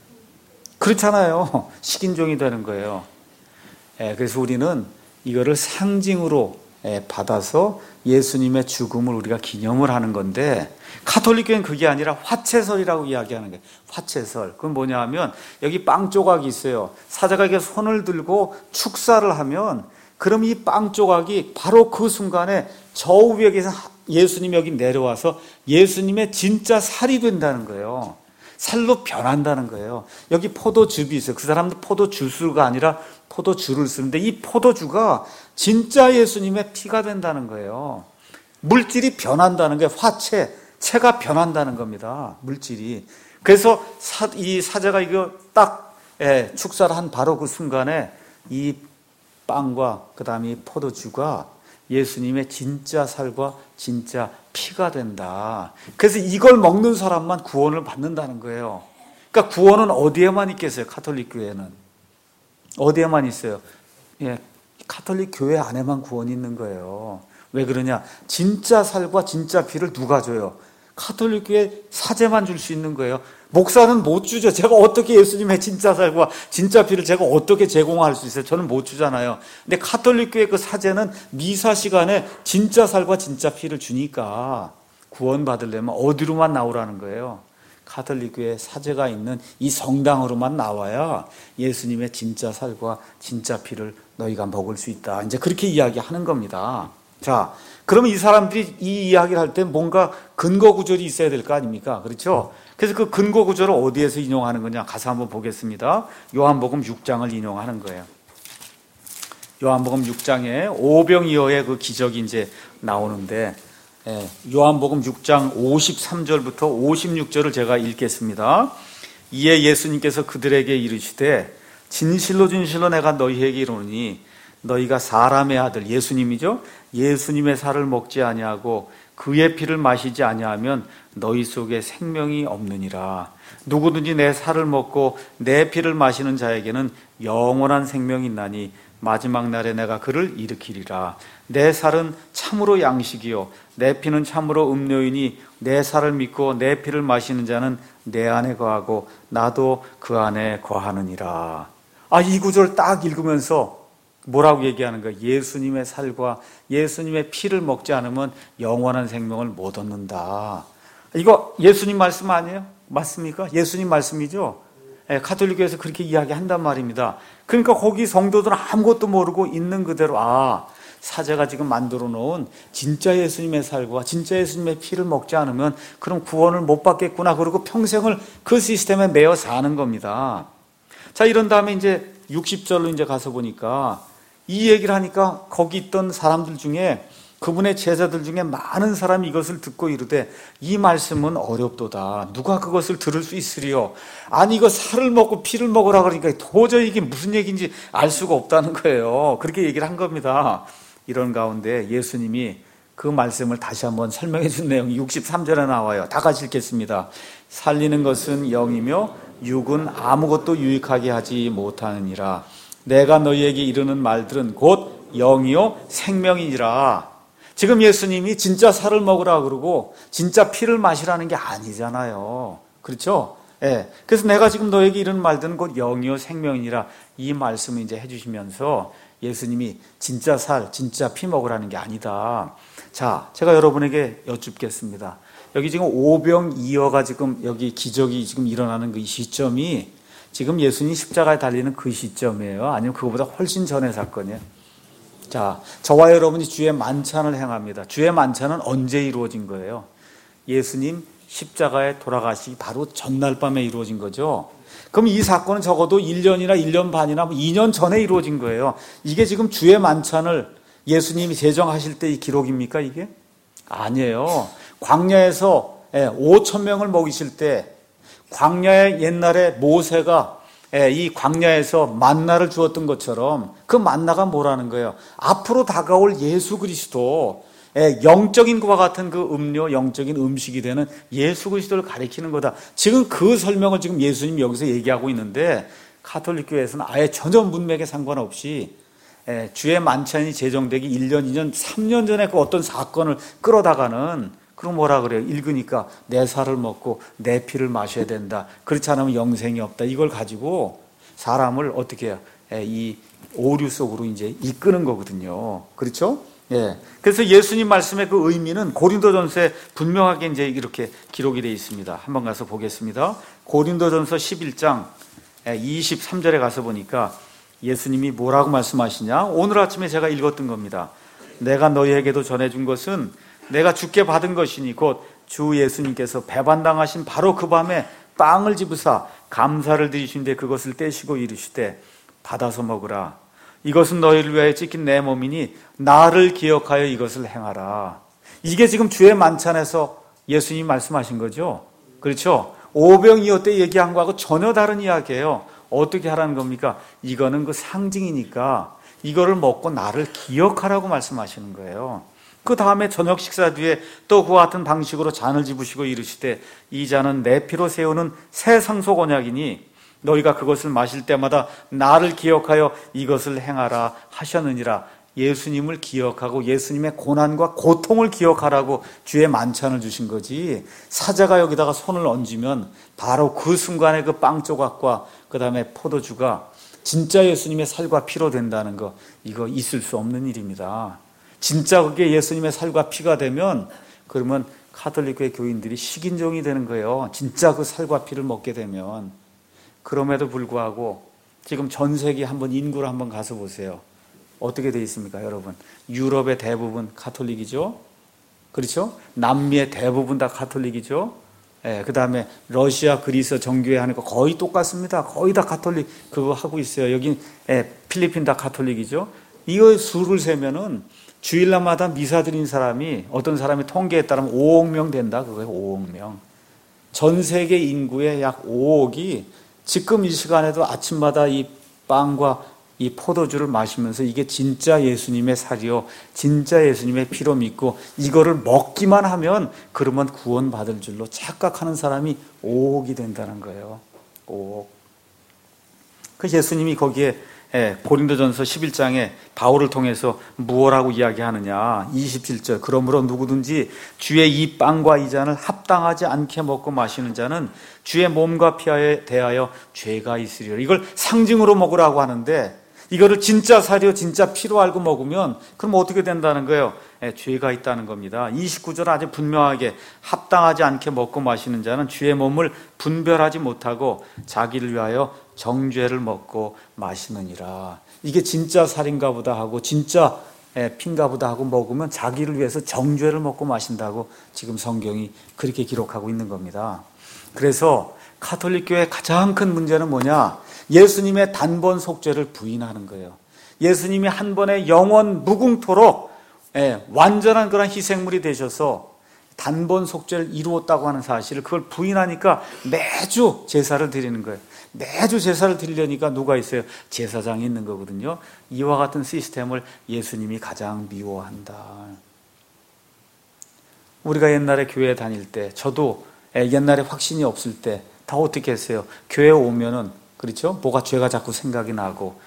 그렇잖아요. 식인종이 되는 거예요. 그래서 우리는 이거를 상징으로 받아서 예수님의 죽음을 우리가 기념을 하는 건데, 가톨릭 교회는 그게 아니라 화채설이라고 이야기하는 거예요. 화채설. 그건 뭐냐 하면 여기 빵 조각이 있어요. 사자가 이렇게 손을 들고 축사를 하면 그럼 이 빵 조각이 바로 그 순간에 저 위에서 예수님이 여기 내려와서 예수님의 진짜 살이 된다는 거예요. 살로 변한다는 거예요. 여기 포도즙이 있어요. 그 사람도 포도주스가 아니라 포도주를 쓰는데 이 포도주가 진짜 예수님의 피가 된다는 거예요. 물질이 변한다는 게 체가 변한다는 겁니다. 물질이. 그래서 이 사자가 이거 딱 축사를 한 바로 그 순간에 이 빵과 그 다음에 이 포도주가 예수님의 진짜 살과 진짜 피가 된다. 그래서 이걸 먹는 사람만 구원을 받는다는 거예요. 그러니까 구원은 어디에만 있겠어요? 가톨릭 교회는. 어디에만 있어요? 가톨릭 교회 안에만 구원이 있는 거예요. 왜 그러냐? 진짜 살과 진짜 피를 누가 줘요? 가톨릭 교회 사제만 줄 수 있는 거예요. 목사는 못 주죠. 제가 어떻게 예수님의 진짜 살과 진짜 피를 제가 어떻게 제공할 수 있어요? 저는 못 주잖아요. 근데 가톨릭 교회 그 사제는 미사 시간에 진짜 살과 진짜 피를 주니까 구원 받으려면 어디로만 나오라는 거예요? 가톨릭 교회 사제가 있는 이 성당으로만 나와야 예수님의 진짜 살과 진짜 피를 너희가 먹을 수 있다. 이제 그렇게 이야기하는 겁니다. 자, 그러면 이 사람들이 이 이야기를 할 때 뭔가 근거 구절이 있어야 될 거 아닙니까? 그렇죠? 그래서 그 근거 구절을 어디에서 인용하는 거냐? 가서 한번 보겠습니다. 요한복음 6장을 인용하는 거예요. 요한복음 6장에 오병이어의 그 기적이 이제 나오는데, 요한복음 6장 53절부터 56절을 제가 읽겠습니다. 이에 예수님께서 그들에게 이르시되 진실로 진실로 내가 너희에게 이르노니 너희가 사람의 아들, 예수님이죠, 예수님의 살을 먹지 아니하고 그의 피를 마시지 아니하면 너희 속에 생명이 없느니라. 누구든지 내 살을 먹고 내 피를 마시는 자에게는 영원한 생명이 있나니 마지막 날에 내가 그를 일으키리라. 내 살은 참으로 양식이요 내 피는 참으로 음료이니 내 살을 믿고 내 피를 마시는 자는 내 안에 거하고 나도 그 안에 거하느니라. 이 구절 딱 읽으면서 뭐라고 얘기하는 거예요? 예수님의 살과 예수님의 피를 먹지 않으면 영원한 생명을 못 얻는다. 이거 예수님 말씀 아니에요? 맞습니까? 예수님 말씀이죠? 가톨릭교에서 그렇게 이야기한단 말입니다. 그러니까 거기 성도들은 아무것도 모르고 있는 그대로 사제가 지금 만들어 놓은 진짜 예수님의 살과 진짜 예수님의 피를 먹지 않으면 그럼 구원을 못 받겠구나. 그러고 평생을 그 시스템에 매여 사는 겁니다. 자, 이런 다음에 이제 60절로 이제 가서 보니까 이 얘기를 하니까 거기 있던 사람들 중에, 그분의 제자들 중에 많은 사람이 이것을 듣고 이르되 이 말씀은 어렵도다. 누가 그것을 들을 수 있으리요? 아니 이거 살을 먹고 피를 먹으라 그러니까 도저히 이게 무슨 얘기인지 알 수가 없다는 거예요. 그렇게 얘기를 한 겁니다. 이런 가운데 예수님이 그 말씀을 다시 한번 설명해 준 내용이 63절에 나와요. 다 같이 읽겠습니다. 살리는 것은 영이며 육은 아무것도 유익하게 하지 못하느니라. 내가 너희에게 이르는 말들은 곧 영이요 생명이니라. 지금 예수님이 진짜 살을 먹으라 그러고 진짜 피를 마시라는 게 아니잖아요. 그렇죠? 그래서 내가 지금 너에게 이런 말들은 곧 영이요 생명이니라. 이 말씀을 이제 해주시면서 예수님이 진짜 살, 진짜 피 먹으라는 게 아니다. 자, 제가 여러분에게 여쭙겠습니다. 여기 지금 오병이어가 지금 여기 기적이 지금 일어나는 그 시점이 지금 예수님 십자가에 달리는 그 시점이에요? 아니면 그거보다 훨씬 전의 사건이에요? 자, 저와 여러분이 주의 만찬을 행합니다. 주의 만찬은 언제 이루어진 거예요? 예수님 십자가에 돌아가시기 바로 전날 밤에 이루어진 거죠. 그럼 이 사건은 적어도 1년이나 1년 반이나 2년 전에 이루어진 거예요. 이게 지금 주의 만찬을 예수님이 제정하실 때 이 기록입니까, 이게? 아니에요. 광야에서 5천 명을 먹이실 때, 광야에 옛날에 모세가 이 광야에서 만나를 주었던 것처럼 그 만나가 뭐라는 거예요? 앞으로 다가올 예수 그리스도, 영적인 것과 같은 그 음료, 영적인 음식이 되는 예수 그리스도를 가리키는 거다. 지금 그 설명을 지금 예수님이 여기서 얘기하고 있는데, 가톨릭 교회에서는 아예 전혀 문맥에 상관없이 주의 만찬이 제정되기 1년, 2년, 3년 전에 그 어떤 사건을 끌어다가는, 그럼 뭐라 그래요? 읽으니까 내 살을 먹고 내 피를 마셔야 된다. 그렇지 않으면 영생이 없다. 이걸 가지고 사람을 어떻게 해요? 이 오류 속으로 이제 이끄는 거거든요. 그렇죠? 그래서 예수님 말씀의 그 의미는 고린도전서에 분명하게 이제 이렇게 기록이 되어 있습니다. 한번 가서 보겠습니다. 고린도전서 11장 23절에 가서 보니까 예수님이 뭐라고 말씀하시냐? 오늘 아침에 제가 읽었던 겁니다. 내가 너희에게도 전해준 것은 내가 주께 받은 것이니 곧 주 예수님께서 배반당하신 바로 그 밤에 빵을 집으사 감사를 드리신데 그것을 떼시고 이르시되 받아서 먹으라. 이것은 너희를 위하여 찢긴 내 몸이니 나를 기억하여 이것을 행하라. 이게 지금 주의 만찬에서 예수님이 말씀하신 거죠. 그렇죠? 오병이어 때 얘기한 거하고 전혀 다른 이야기예요. 어떻게 하라는 겁니까? 이거는 그 상징이니까 이거를 먹고 나를 기억하라고 말씀하시는 거예요. 그 다음에 저녁 식사 뒤에 또 그와 같은 방식으로 잔을 집으시고 이르시되 이 잔은 내 피로 세우는 새 상속 언약이니 너희가 그것을 마실 때마다 나를 기억하여 이것을 행하라 하셨느니라. 예수님을 기억하고 예수님의 고난과 고통을 기억하라고 주의 만찬을 주신 거지, 사자가 여기다가 손을 얹으면 바로 그 순간에 그 빵 조각과 그 다음에 포도주가 진짜 예수님의 살과 피로 된다는 거, 이거 있을 수 없는 일입니다. 진짜 그게 예수님의 살과 피가 되면 그러면 가톨릭교회 교인들이 식인종이 되는 거예요. 진짜 그 살과 피를 먹게 되면. 그럼에도 불구하고 지금 전 세계 한번 인구를 한번 가서 보세요. 어떻게 되어 있습니까, 여러분? 유럽의 대부분 가톨릭이죠. 그렇죠? 남미의 대부분 다 가톨릭이죠. 그 다음에 러시아, 그리스 정교회 하는 거 거의 똑같습니다. 거의 다 가톨릭 그거 하고 있어요. 여기 필리핀 다 가톨릭이죠. 이거 수를 세면은 주일날마다 미사 드린 사람이 어떤 사람이 통계에 따르면 5억 명 된다. 그거예요. 5억 명. 전 세계 인구의 약 5억이 지금 이 시간에도 아침마다 이 빵과 이 포도주를 마시면서 이게 진짜 예수님의 살이요, 진짜 예수님의 피로 믿고 이거를 먹기만 하면 그러면 구원받을 줄로 착각하는 사람이 5억이 된다는 거예요. 5억. 그 예수님이 거기에 고린도전서 11장에 바울을 통해서 무엇라고 이야기하느냐. 27절. 그러므로 누구든지 주의 이 빵과 이 잔을 합당하지 않게 먹고 마시는 자는 주의 몸과 피에 대하여 죄가 있으리라. 이걸 상징으로 먹으라고 하는데 이거를 진짜 사료, 진짜 피로 알고 먹으면 그럼 어떻게 된다는 거예요? 죄가 있다는 겁니다. 29절 아주 분명하게 합당하지 않게 먹고 마시는 자는 주의 몸을 분별하지 못하고 자기를 위하여 정죄를 먹고 마시느니라. 이게 진짜 살인가 보다 하고 진짜 핀가 보다 하고 먹으면 자기를 위해서 정죄를 먹고 마신다고 지금 성경이 그렇게 기록하고 있는 겁니다. 그래서 가톨릭 교회의 가장 큰 문제는 뭐냐? 예수님의 단번 속죄를 부인하는 거예요. 예수님이 한 번에 영원 무궁토록 완전한 그런 희생물이 되셔서 단번 속죄를 이루었다고 하는 사실을 그걸 부인하니까 매주 제사를 드리는 거예요. 매주 제사를 드리려니까 누가 있어요? 제사장이 있는 거거든요. 이와 같은 시스템을 예수님이 가장 미워한다. 우리가 옛날에 교회 다닐 때, 저도 옛날에 확신이 없을 때 다 어떻게 했어요? 교회 오면은, 그렇죠? 뭐가 죄가 자꾸 생각이 나고,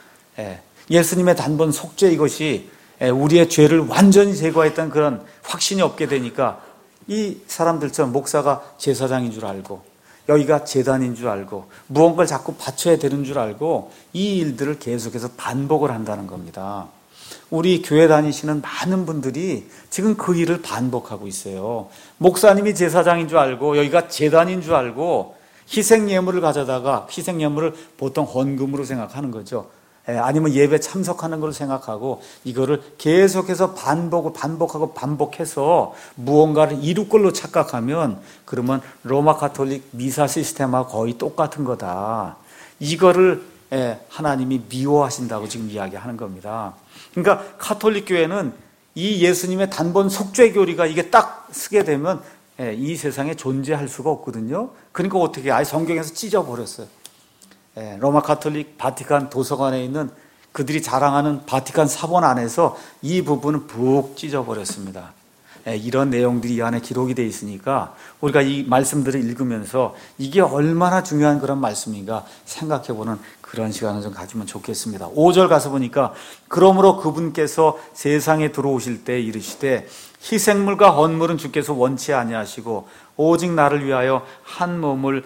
예수님의 단번 속죄 이것이 우리의 죄를 완전히 제거했던 그런 확신이 없게 되니까 이 사람들처럼 목사가 제사장인 줄 알고 여기가 제단인 줄 알고 무언가를 자꾸 바쳐야 되는 줄 알고 이 일들을 계속해서 반복을 한다는 겁니다. 우리 교회 다니시는 많은 분들이 지금 그 일을 반복하고 있어요. 목사님이 제사장인 줄 알고 여기가 제단인 줄 알고 희생예물을 가져다가 희생예물을 보통 헌금으로 생각하는 거죠. 아니면 예배 참석하는 걸 생각하고 이거를 계속해서 반복하고 반복해서 무언가를 이룰 걸로 착각하면 그러면 로마 가톨릭 미사 시스템하고 거의 똑같은 거다. 이거를 하나님이 미워하신다고 지금 이야기하는 겁니다. 그러니까 가톨릭 교회는 이 예수님의 단번 속죄 교리가 이게 딱 쓰게 되면 이 세상에 존재할 수가 없거든요. 그러니까 어떻게 아예 성경에서 찢어버렸어요. 로마 가톨릭 바티칸 도서관에 있는 그들이 자랑하는 바티칸 사본 안에서 이 부분은 푹 찢어버렸습니다. 이런 내용들이 이 안에 기록이 되어 있으니까 우리가 이 말씀들을 읽으면서 이게 얼마나 중요한 그런 말씀인가 생각해보는 그런 시간을 좀 가지면 좋겠습니다. 5절 가서 보니까 그러므로 그분께서 세상에 들어오실 때 이르시되 희생물과 헌물은 주께서 원치 아니하시고 오직 나를 위하여 한 몸을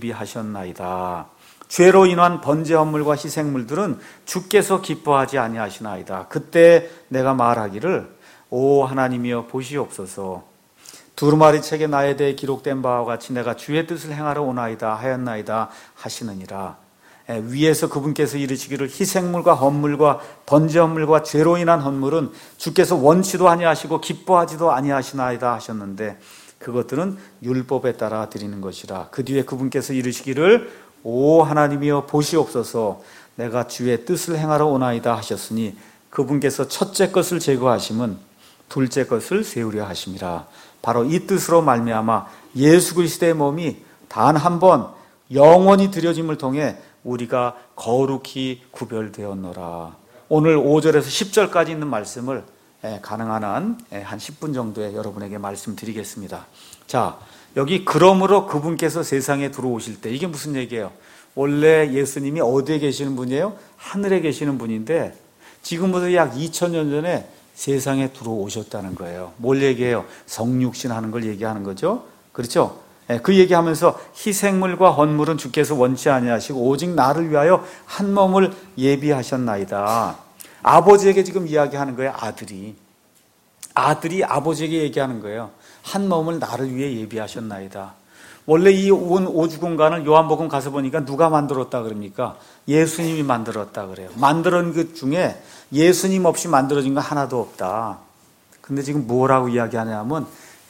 예비하셨나이다. 죄로 인한 번제 헌물과 희생물들은 주께서 기뻐하지 아니하시나이다. 그때 내가 말하기를 오 하나님이여 보시옵소서. 두루마리 책에 나에 대해 기록된 바와 같이 내가 주의 뜻을 행하러 오나이다 하였나이다 하시느니라. 위에서 그분께서 이르시기를 희생물과 헌물과 번제 헌물과 죄로 인한 헌물은 주께서 원치도 아니하시고 기뻐하지도 아니하시나이다 하셨는데 그것들은 율법에 따라 드리는 것이라. 그 뒤에 그분께서 이르시기를 오 하나님이여 보시옵소서. 내가 주의 뜻을 행하러 오나이다 하셨으니 그분께서 첫째 것을 제거하심은 둘째 것을 세우려 하심이라. 바로 이 뜻으로 말미암아 예수 그리스도의 몸이 단 한 번 영원히 드려짐을 통해 우리가 거룩히 구별되었노라. 오늘 5절에서 10절까지 있는 말씀을 가능한 한 10분 정도에 여러분에게 말씀드리겠습니다. 자, 여기 그러므로 그분께서 세상에 들어오실 때 이게 무슨 얘기예요? 원래 예수님이 어디에 계시는 분이에요? 하늘에 계시는 분인데 지금부터 약 2000년 전에 세상에 들어오셨다는 거예요. 뭘 얘기해요? 성육신 하는 걸 얘기하는 거죠. 그렇죠? 그 얘기하면서 희생물과 헌물은 주께서 원치 아니하시고 오직 나를 위하여 한 몸을 예비하셨나이다. 아버지에게 지금 이야기하는 거예요. 아들이 아버지에게 얘기하는 거예요. 한 몸을 나를 위해 예비하셨나이다. 원래 이 온 오주 공간을 요한복음 가서 보니까 누가 만들었다 그럽니까? 예수님이 만들었다 그래요. 만들은 것 중에 예수님 없이 만들어진 거 하나도 없다. 근데 지금 뭐라고 이야기하냐면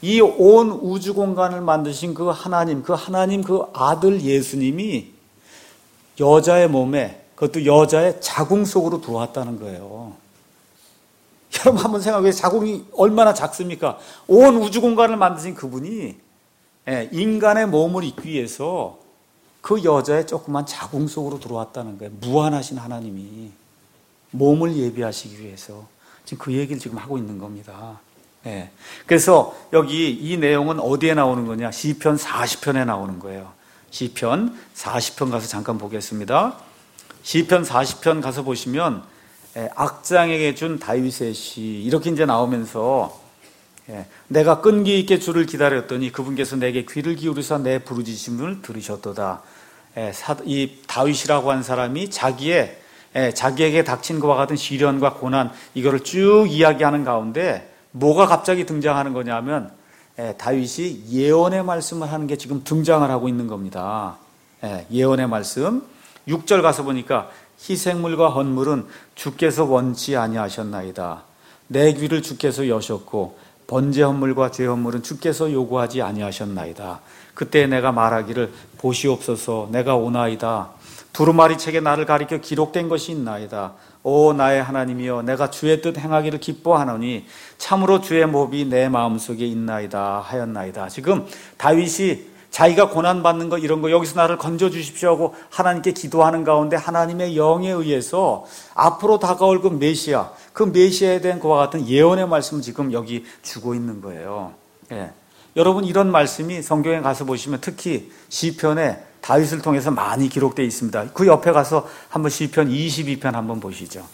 이 온 우주 공간을 만드신 그 하나님 그 아들 예수님이 여자의 몸에, 그것도 여자의 자궁 속으로 들어왔다는 거예요. 여러분 한번 생각해 보세요. 자궁이 얼마나 작습니까? 온 우주 공간을 만드신 그분이 인간의 몸을 입기 위해서 그 여자의 조그만 자궁 속으로 들어왔다는 거예요. 무한하신 하나님이 몸을 예비하시기 위해서 지금 그 얘기를 지금 하고 있는 겁니다. 그래서 여기 이 내용은 어디에 나오는 거냐? 시편 40편에 나오는 거예요. 시편 40편 가서 잠깐 보겠습니다. 시편 40편 가서 보시면 악장에게 준 다윗의 시 이렇게 이제 나오면서 내가 끈기 있게 주를 기다렸더니 그분께서 내게 귀를 기울이사 내 부르짖음을 들으셨도다. 이 다윗이라고 한 사람이 자기에게 닥친 것과 같은 시련과 고난 이거를 쭉 이야기하는 가운데 뭐가 갑자기 등장하는 거냐면 다윗이 예언의 말씀을 하는 게 지금 등장을 하고 있는 겁니다. 예언의 말씀 6절 가서 보니까 희생물과 헌물은 주께서 원치 아니하셨나이다. 내 귀를 주께서 여셨고 번제 헌물과 죄 헌물은 주께서 요구하지 아니하셨나이다. 그때 내가 말하기를 보시옵소서 내가 오나이다. 두루마리 책에 나를 가리켜 기록된 것이 있나이다. 오 나의 하나님이여 내가 주의 뜻 행하기를 기뻐하노니 참으로 주의 법이 내 마음속에 있나이다 하였나이다. 지금 다윗이 자기가 고난받는 거 이런 거 여기서 나를 건져주십시오 하고 하나님께 기도하는 가운데 하나님의 영에 의해서 앞으로 다가올 그 메시아에 대한 그와 같은 예언의 말씀을 지금 여기 주고 있는 거예요. 여러분 이런 말씀이 성경에 가서 보시면 특히 시편에 다윗을 통해서 많이 기록되어 있습니다. 그 옆에 가서 한번 시편 22편 한번 보시죠.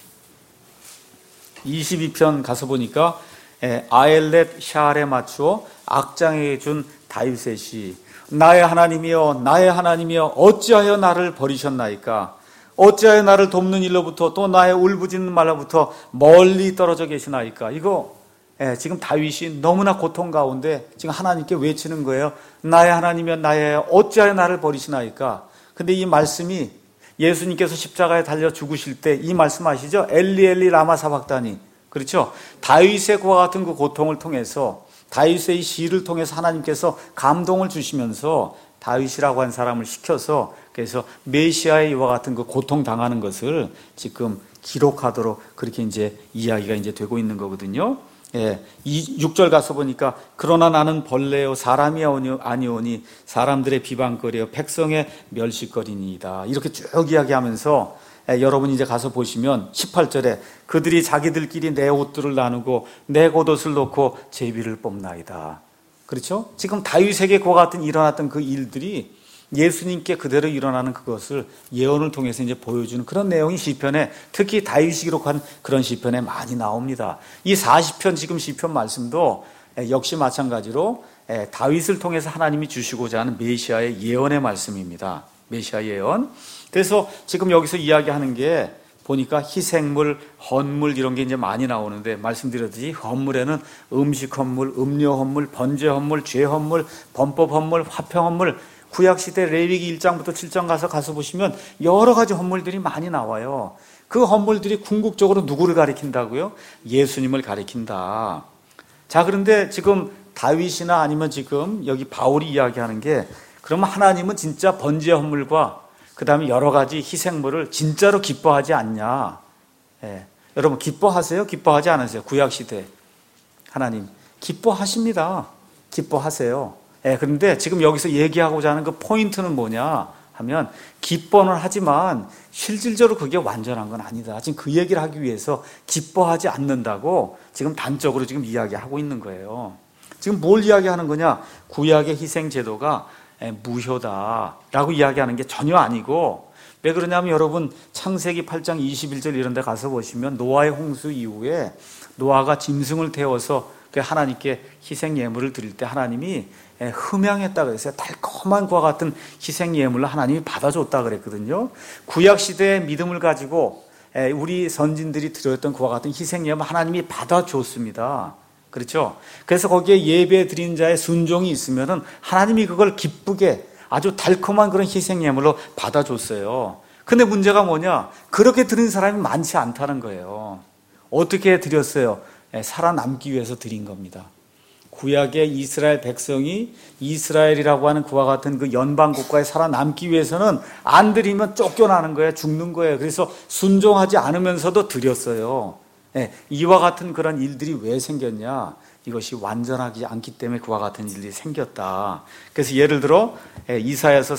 22편 가서 보니까 아엘렛 샤알에 맞추어 악장에게 준 다윗의 시 나의 하나님이여 나의 하나님이여 어찌하여 나를 버리셨나이까 어찌하여 나를 돕는 일로부터 또 나의 울부짖는 말로부터 멀리 떨어져 계시나이까. 이거 지금 다윗이 너무나 고통 가운데 지금 하나님께 외치는 거예요. 나의 하나님이여 나의 어찌하여 나를 버리시나이까. 근데 이 말씀이 예수님께서 십자가에 달려 죽으실 때 이 말씀 아시죠? 엘리 엘리 라마 사박다니. 그렇죠? 다윗의 그와 같은 그 고통을 통해서 다윗의 이 시를 통해서 하나님께서 감동을 주시면서 다윗이라고 한 사람을 시켜서 그래서 메시아의 이와 같은 그 고통 당하는 것을 지금 기록하도록 그렇게 이제 이야기가 이제 되고 있는 거거든요. 이 6절 가서 보니까 그러나 나는 벌레요 사람이 아니오니 사람들의 비방거리요 백성의 멸시거리니이다. 이렇게 쭉 이야기하면서 여러분 이제 가서 보시면 18절에 그들이 자기들끼리 내 옷들을 나누고 내 겉옷을 놓고 제비를 뽑나이다. 그렇죠? 지금 다윗에게 그와 같은 일어났던 그 일들이 예수님께 그대로 일어나는 그것을 예언을 통해서 이제 보여주는 그런 내용이 시편에 특히 다윗이 기록한 그런 시편에 많이 나옵니다. 이 40편 지금 시편 말씀도 역시 마찬가지로 다윗을 통해서 하나님이 주시고자 하는 메시아의 예언의 말씀입니다. 메시아 예언. 그래서 지금 여기서 이야기하는 게 보니까 희생물, 헌물 이런 게 이제 많이 나오는데 말씀드렸듯이 헌물에는 음식 헌물, 음료 헌물, 번제 헌물, 죄 헌물, 범법 헌물, 화평 헌물 구약시대 레위기 1장부터 7장 가서 보시면 여러 가지 헌물들이 많이 나와요. 그 헌물들이 궁극적으로 누구를 가리킨다고요? 예수님을 가리킨다. 자, 그런데 지금 다윗이나 아니면 지금 여기 바울이 이야기하는 게 그러면 하나님은 진짜 번제 헌물과 그 다음에 여러 가지 희생물을 진짜로 기뻐하지 않냐? 여러분 기뻐하세요? 기뻐하지 않으세요? 구약시대 하나님 기뻐하십니다. 기뻐하세요. 그런데 지금 여기서 얘기하고자 하는 그 포인트는 뭐냐 하면 기뻐는 하지만 실질적으로 그게 완전한 건 아니다. 지금 그 얘기를 하기 위해서 기뻐하지 않는다고 지금 단적으로 지금 이야기하고 있는 거예요. 지금 뭘 이야기하는 거냐? 구약의 희생 제도가 무효다라고 이야기하는 게 전혀 아니고 왜 그러냐면 여러분 창세기 8장 21절 이런 데 가서 보시면 노아의 홍수 이후에 노아가 짐승을 태워서 하나님께 희생 예물을 드릴 때 하나님이 흠양했다 그랬어요. 달콤한 것과 같은 희생 예물을 하나님이 받아줬다 그랬거든요. 구약 시대의 믿음을 가지고 우리 선진들이 드렸던 그와 같은 희생 예물 하나님이 받아줬습니다. 그렇죠? 그래서 거기에 예배 드린 자의 순종이 있으면은 하나님이 그걸 기쁘게 아주 달콤한 그런 희생 예물로 받아줬어요. 근데 문제가 뭐냐? 그렇게 드린 사람이 많지 않다는 거예요. 어떻게 드렸어요? 살아남기 위해서 드린 겁니다. 구약의 이스라엘 백성이 이스라엘이라고 하는 그와 같은 그 연방 국가에 살아남기 위해서는 안 드리면 쫓겨나는 거예요. 죽는 거예요. 그래서 순종하지 않으면서도 드렸어요. 이와 같은 그런 일들이 왜 생겼냐? 이것이 완전하지 않기 때문에 그와 같은 일들이 생겼다. 그래서 예를 들어 이사야서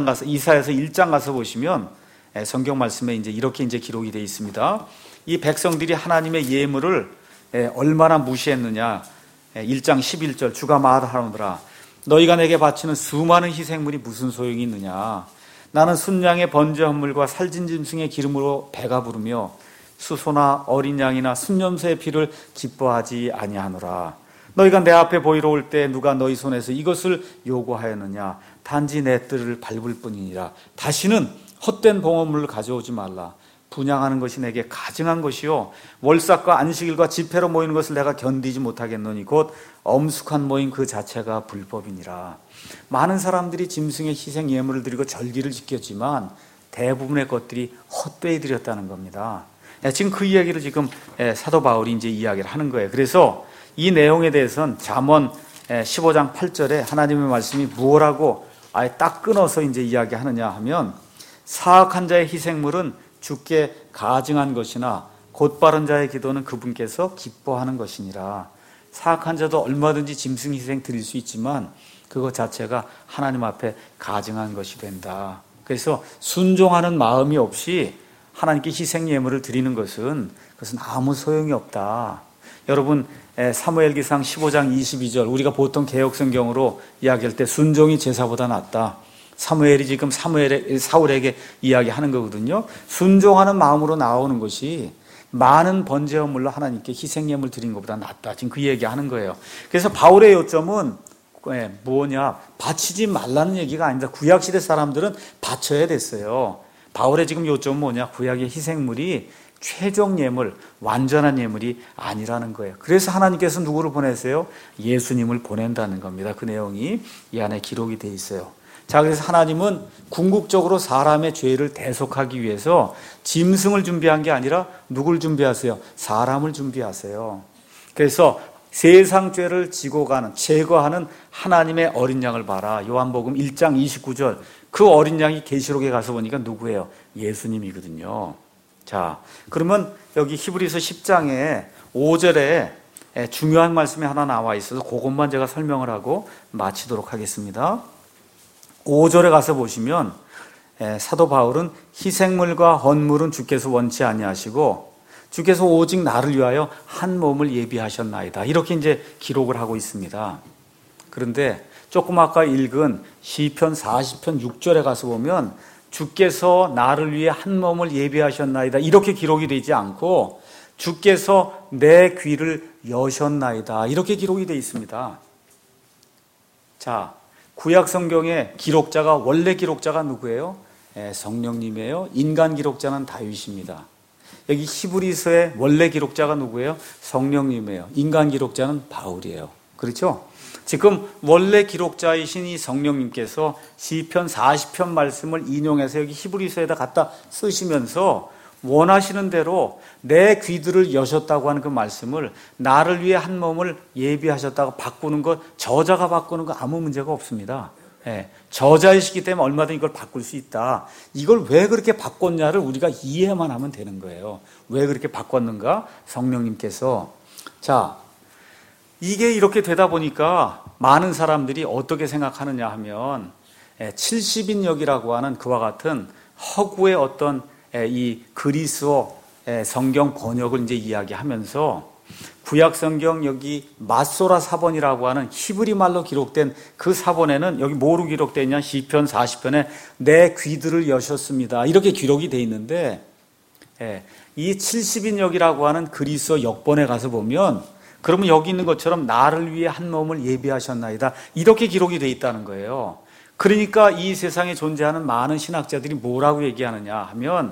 1장 가서 보시면 성경 말씀에 이렇게 기록이 되어 있습니다. 이 백성들이 하나님의 예물을 얼마나 무시했느냐. 1장 11절 주가 말하노라. 너희가 내게 바치는 수많은 희생물이 무슨 소용이 있느냐. 나는 순양의 번제 헌물과 살진 짐승의 기름으로 배가 부르며 수소나 어린 양이나 순염소의 피를 기뻐하지 아니하노라. 너희가 내 앞에 보이러 올 때 누가 너희 손에서 이것을 요구하였느냐. 단지 내 뜰을 밟을 뿐이니라. 다시는 헛된 봉헌물을 가져오지 말라. 분향하는 것이 내게 가증한 것이요 월삭과 안식일과 집회로 모이는 것을 내가 견디지 못하겠노니 곧 엄숙한 모임 그 자체가 불법이니라. 많은 사람들이 짐승의 희생 예물을 드리고 절기를 지켰지만 대부분의 것들이 헛되이 드렸다는 겁니다. 지금 그 이야기를 지금 사도 바울이 이야기를 하는 거예요. 그래서 이 내용에 대해서는 잠언 15장 8절에 하나님의 말씀이 무엇라고 아예 딱 끊어서 이야기하느냐 하면 사악한 자의 희생물은 주께 가증한 것이나 곧바른 자의 기도는 그분께서 기뻐하는 것이니라. 사악한 자도 얼마든지 짐승 희생 드릴 수 있지만 그것 자체가 하나님 앞에 가증한 것이 된다. 그래서 순종하는 마음이 없이 하나님께 희생 예물을 드리는 것은 그것은 아무 소용이 없다. 여러분 사무엘기상 15장 22절 우리가 보통 개역성경으로 이야기할 때 순종이 제사보다 낫다. 사무엘이 지금 사울에게 이야기하는 거거든요. 순종하는 마음으로 나오는 것이 많은 번제 헌물로 하나님께 희생 예물 드린 것보다 낫다. 지금 그 얘기하는 거예요. 그래서 바울의 요점은 뭐냐? 바치지 말라는 얘기가 아닙니다. 구약시대 사람들은 바쳐야 됐어요. 바울의 지금 요점은 뭐냐? 구약의 희생물이 최종 예물, 완전한 예물이 아니라는 거예요. 그래서 하나님께서 누구를 보내세요? 예수님을 보낸다는 겁니다. 그 내용이 이 안에 기록이 돼 있어요. 자, 그래서 하나님은 궁극적으로 사람의 죄를 대속하기 위해서 짐승을 준비한 게 아니라 누굴 준비하세요? 사람을 준비하세요. 그래서 세상 죄를 지고 가는, 제거하는 하나님의 어린 양을 봐라. 요한복음 1장 29절. 그 어린 양이 계시록에 가서 보니까 누구예요? 예수님이거든요. 자, 그러면 여기 히브리서 10장에 5절에 중요한 말씀이 하나 나와 있어서 그것만 제가 설명을 하고 마치도록 하겠습니다. 5절에 가서 보시면 사도 바울은 희생물과 헌물은 주께서 원치 아니하시고 주께서 오직 나를 위하여 한 몸을 예비하셨나이다. 이렇게 기록을 하고 있습니다. 그런데 조금 아까 읽은 시편 40편 6절에 가서 보면 주께서 나를 위해 한 몸을 예비하셨나이다. 이렇게 기록이 되지 않고 주께서 내 귀를 여셨나이다. 이렇게 기록이 되어 있습니다. 자, 구약 성경의 기록자가 원래 기록자가 누구예요? 성령님이에요. 인간 기록자는 다윗입니다. 여기 히브리서의 원래 기록자가 누구예요? 성령님이에요. 인간 기록자는 바울이에요. 그렇죠? 지금 원래 기록자이신 이 성령님께서 시편 40편 말씀을 인용해서 여기 히브리서에다 갖다 쓰시면서 원하시는 대로 내 귀들을 여셨다고 하는 그 말씀을 나를 위해 한 몸을 예비하셨다고 바꾸는 것, 저자가 바꾸는 거 아무 문제가 없습니다. 저자이시기 때문에 얼마든지 이걸 바꿀 수 있다. 이걸 왜 그렇게 바꿨냐를 우리가 이해만 하면 되는 거예요. 왜 그렇게 바꿨는가? 성령님께서. 자, 이게 이렇게 되다 보니까 많은 사람들이 어떻게 생각하느냐 하면 70인역이라고 하는 그와 같은 허구의 어떤 이 그리스어 성경 번역을 이야기하면서 구약 성경 여기 마소라 사본이라고 하는 히브리 말로 기록된 그 사본에는 여기 뭐로 기록되어 있냐? 시편 40편에 내 귀들을 여셨습니다. 이렇게 기록이 되어 있는데 이 70인역이라고 하는 그리스어 역본에 가서 보면 그러면 여기 있는 것처럼 나를 위해 한 몸을 예비하셨나이다. 이렇게 기록이 되어 있다는 거예요. 그러니까 이 세상에 존재하는 많은 신학자들이 뭐라고 얘기하느냐 하면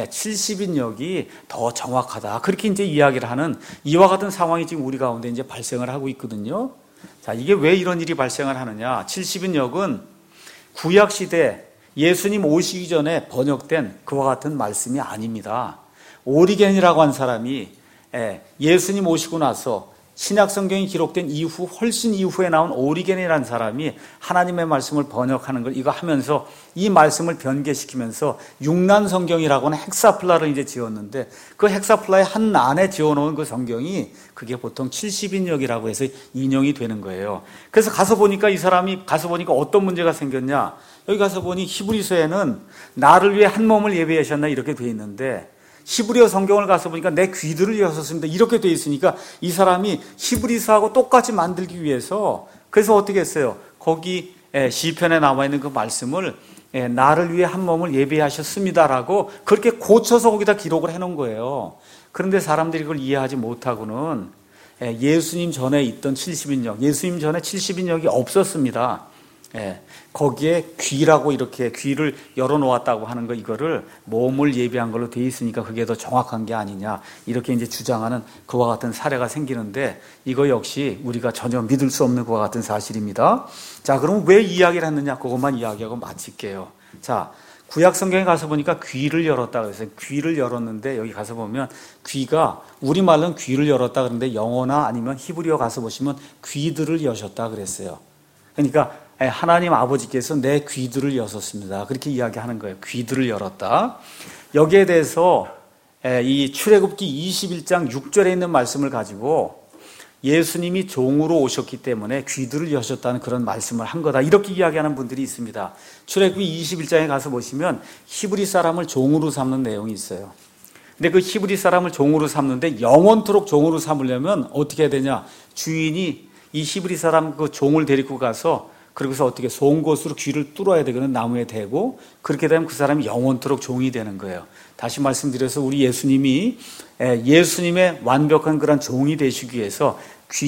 70인역이 더 정확하다. 그렇게 이야기를 하는 이와 같은 상황이 지금 우리 가운데 발생을 하고 있거든요. 자, 이게 왜 이런 일이 발생을 하느냐? 70인역은 구약 시대 예수님 오시기 전에 번역된 그와 같은 말씀이 아닙니다. 오리겐이라고 한 사람이 예수님 오시고 나서 신약 성경이 기록된 이후 훨씬 이후에 나온 오리겐이라는 사람이 하나님의 말씀을 번역하는 걸 이거 하면서 이 말씀을 변개시키면서 육란 성경이라고 하는 헥사플라를 이제 지었는데 그 헥사플라의 한 안에 지어놓은 그 성경이 그게 보통 70인역이라고 해서 인용이 되는 거예요. 그래서 가서 보니까 이 사람이 가서 보니까 어떤 문제가 생겼냐. 여기 가서 보니 히브리서에는 나를 위해 한 몸을 예배하셨나 이렇게 돼 있는데 히브리어 성경을 가서 보니까 내 귀들을 여셨습니다 이렇게 돼 있으니까 이 사람이 히브리서하고 똑같이 만들기 위해서 그래서 어떻게 했어요? 거기 시편에 나와 있는 그 말씀을 나를 위해 한 몸을 예배하셨습니다라고 그렇게 고쳐서 거기다 기록을 해놓은 거예요. 그런데 사람들이 그걸 이해하지 못하고는 예수님 전에 있던 70인역, 예수님 전에 70인역이 없었습니다. 거기에 귀라고 이렇게 귀를 열어놓았다고 하는 거 이거를 몸을 예비한 걸로 돼 있으니까 그게 더 정확한 게 아니냐 이렇게 이제 주장하는 그와 같은 사례가 생기는데 이거 역시 우리가 전혀 믿을 수 없는 그와 같은 사실입니다. 자, 그럼 왜 이야기를 했느냐 그것만 이야기하고 마칠게요. 자, 구약 성경에 가서 보니까 귀를 열었다 그랬어요. 귀를 열었는데 여기 가서 보면 귀가 우리말로는 귀를 열었다 그러는데 영어나 아니면 히브리어 가서 보시면 귀들을 여셨다 그랬어요. 그러니까 하나님 아버지께서 내 귀들을 여셨습니다. 그렇게 이야기하는 거예요. 귀들을 열었다. 여기에 대해서 이 출애굽기 21장 6절에 있는 말씀을 가지고 예수님이 종으로 오셨기 때문에 귀들을 여셨다는 그런 말씀을 한 거다. 이렇게 이야기하는 분들이 있습니다. 출애굽기 21장에 가서 보시면 히브리 사람을 종으로 삼는 내용이 있어요. 근데 그 히브리 사람을 종으로 삼는데 영원토록 종으로 삼으려면 어떻게 해야 되냐? 주인이 이 히브리 사람 그 종을 데리고 가서 그러고서 어떻게 송곳으로 귀를 뚫어야 되거든 나무에 대고 그렇게 되면 그 사람이 영원토록 종이 되는 거예요. 다시 말씀드려서 우리 예수님이 예수님의 완벽한 그런 종이 되시기 위해서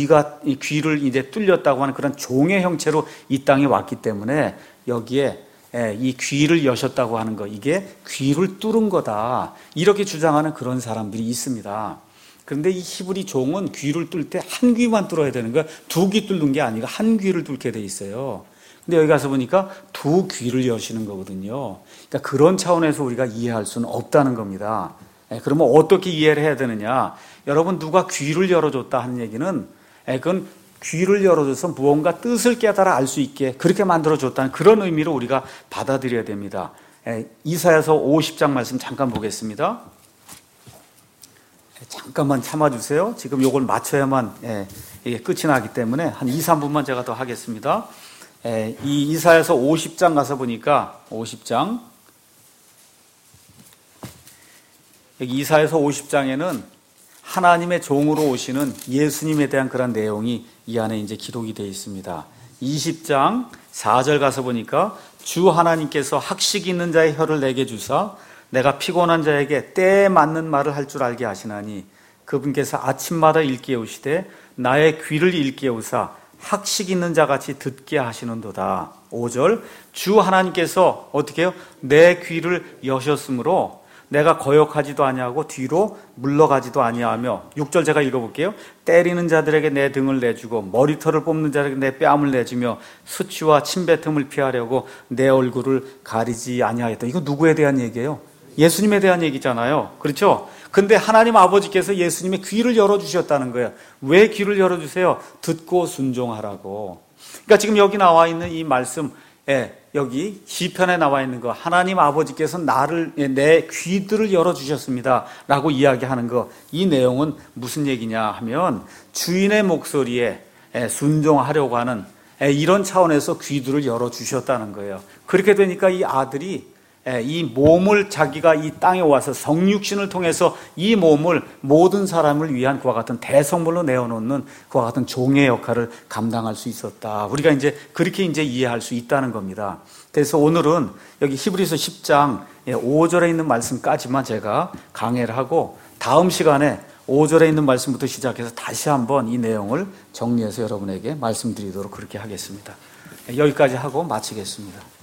귀를 이제 뚫렸다고 하는 그런 종의 형체로 이 땅에 왔기 때문에 여기에 이 귀를 여셨다고 하는 거 이게 귀를 뚫은 거다 이렇게 주장하는 그런 사람들이 있습니다. 그런데 이 히브리 종은 귀를 뚫을 때 한 귀만 뚫어야 되는 거야. 두 귀 뚫는 게 아니라 한 귀를 뚫게 돼 있어요. 근데 여기 가서 보니까 두 귀를 여시는 거거든요. 그러니까 그런 차원에서 우리가 이해할 수는 없다는 겁니다. 그러면 어떻게 이해를 해야 되느냐? 여러분 누가 귀를 열어줬다 하는 얘기는 그건 귀를 열어줘서 무언가 뜻을 깨달아 알 수 있게 그렇게 만들어줬다는 그런 의미로 우리가 받아들여야 됩니다. 이사야서 50장 말씀 잠깐 보겠습니다. 잠깐만 참아주세요. 지금 요걸 맞춰야만 이게 끝이 나기 때문에 한 2, 3분만 제가 더 하겠습니다. 이 이사야서 50장 가서 보니까 50장 여기 이사야서 50장에는 하나님의 종으로 오시는 예수님에 대한 그런 내용이 이 안에 이제 기록이 되어 있습니다. 20장 4절 가서 보니까 주 하나님께서 학식 있는 자의 혀를 내게 주사 내가 피곤한 자에게 때에 맞는 말을 할 줄 알게 하시나니 그분께서 아침마다 일깨우시되 나의 귀를 일깨우사 학식 있는 자같이 듣게 하시는도다. 5절 주 하나님께서 어떻게 해요? 내 귀를 여셨으므로 내가 거역하지도 아니하고 뒤로 물러가지도 아니하며 6절 제가 읽어볼게요. 때리는 자들에게 내 등을 내주고 머리털을 뽑는 자들에게 내 뺨을 내주며 수치와 침뱉음을 피하려고 내 얼굴을 가리지 아니하였다. 이거 누구에 대한 얘기예요? 예수님에 대한 얘기잖아요. 그렇죠? 근데 하나님 아버지께서 예수님의 귀를 열어주셨다는 거예요. 왜 귀를 열어주세요? 듣고 순종하라고. 그러니까 지금 여기 나와 있는 이 말씀, 여기 시편에 나와 있는 거, 하나님 아버지께서 내 귀들을 열어주셨습니다. 라고 이야기하는 거, 이 내용은 무슨 얘기냐 하면 주인의 목소리에 순종하려고 하는 이런 차원에서 귀들을 열어주셨다는 거예요. 그렇게 되니까 이 아들이 이 몸을 자기가 이 땅에 와서 성육신을 통해서 이 몸을 모든 사람을 위한 그와 같은 대성물로 내어놓는 그와 같은 종의 역할을 감당할 수 있었다. 우리가 이제 그렇게 이제 이해할 수 있다는 겁니다. 그래서 오늘은 여기 히브리서 10장 5절에 있는 말씀까지만 제가 강해를 하고 다음 시간에 5절에 있는 말씀부터 시작해서 다시 한번 이 내용을 정리해서 여러분에게 말씀드리도록 그렇게 하겠습니다. 여기까지 하고 마치겠습니다.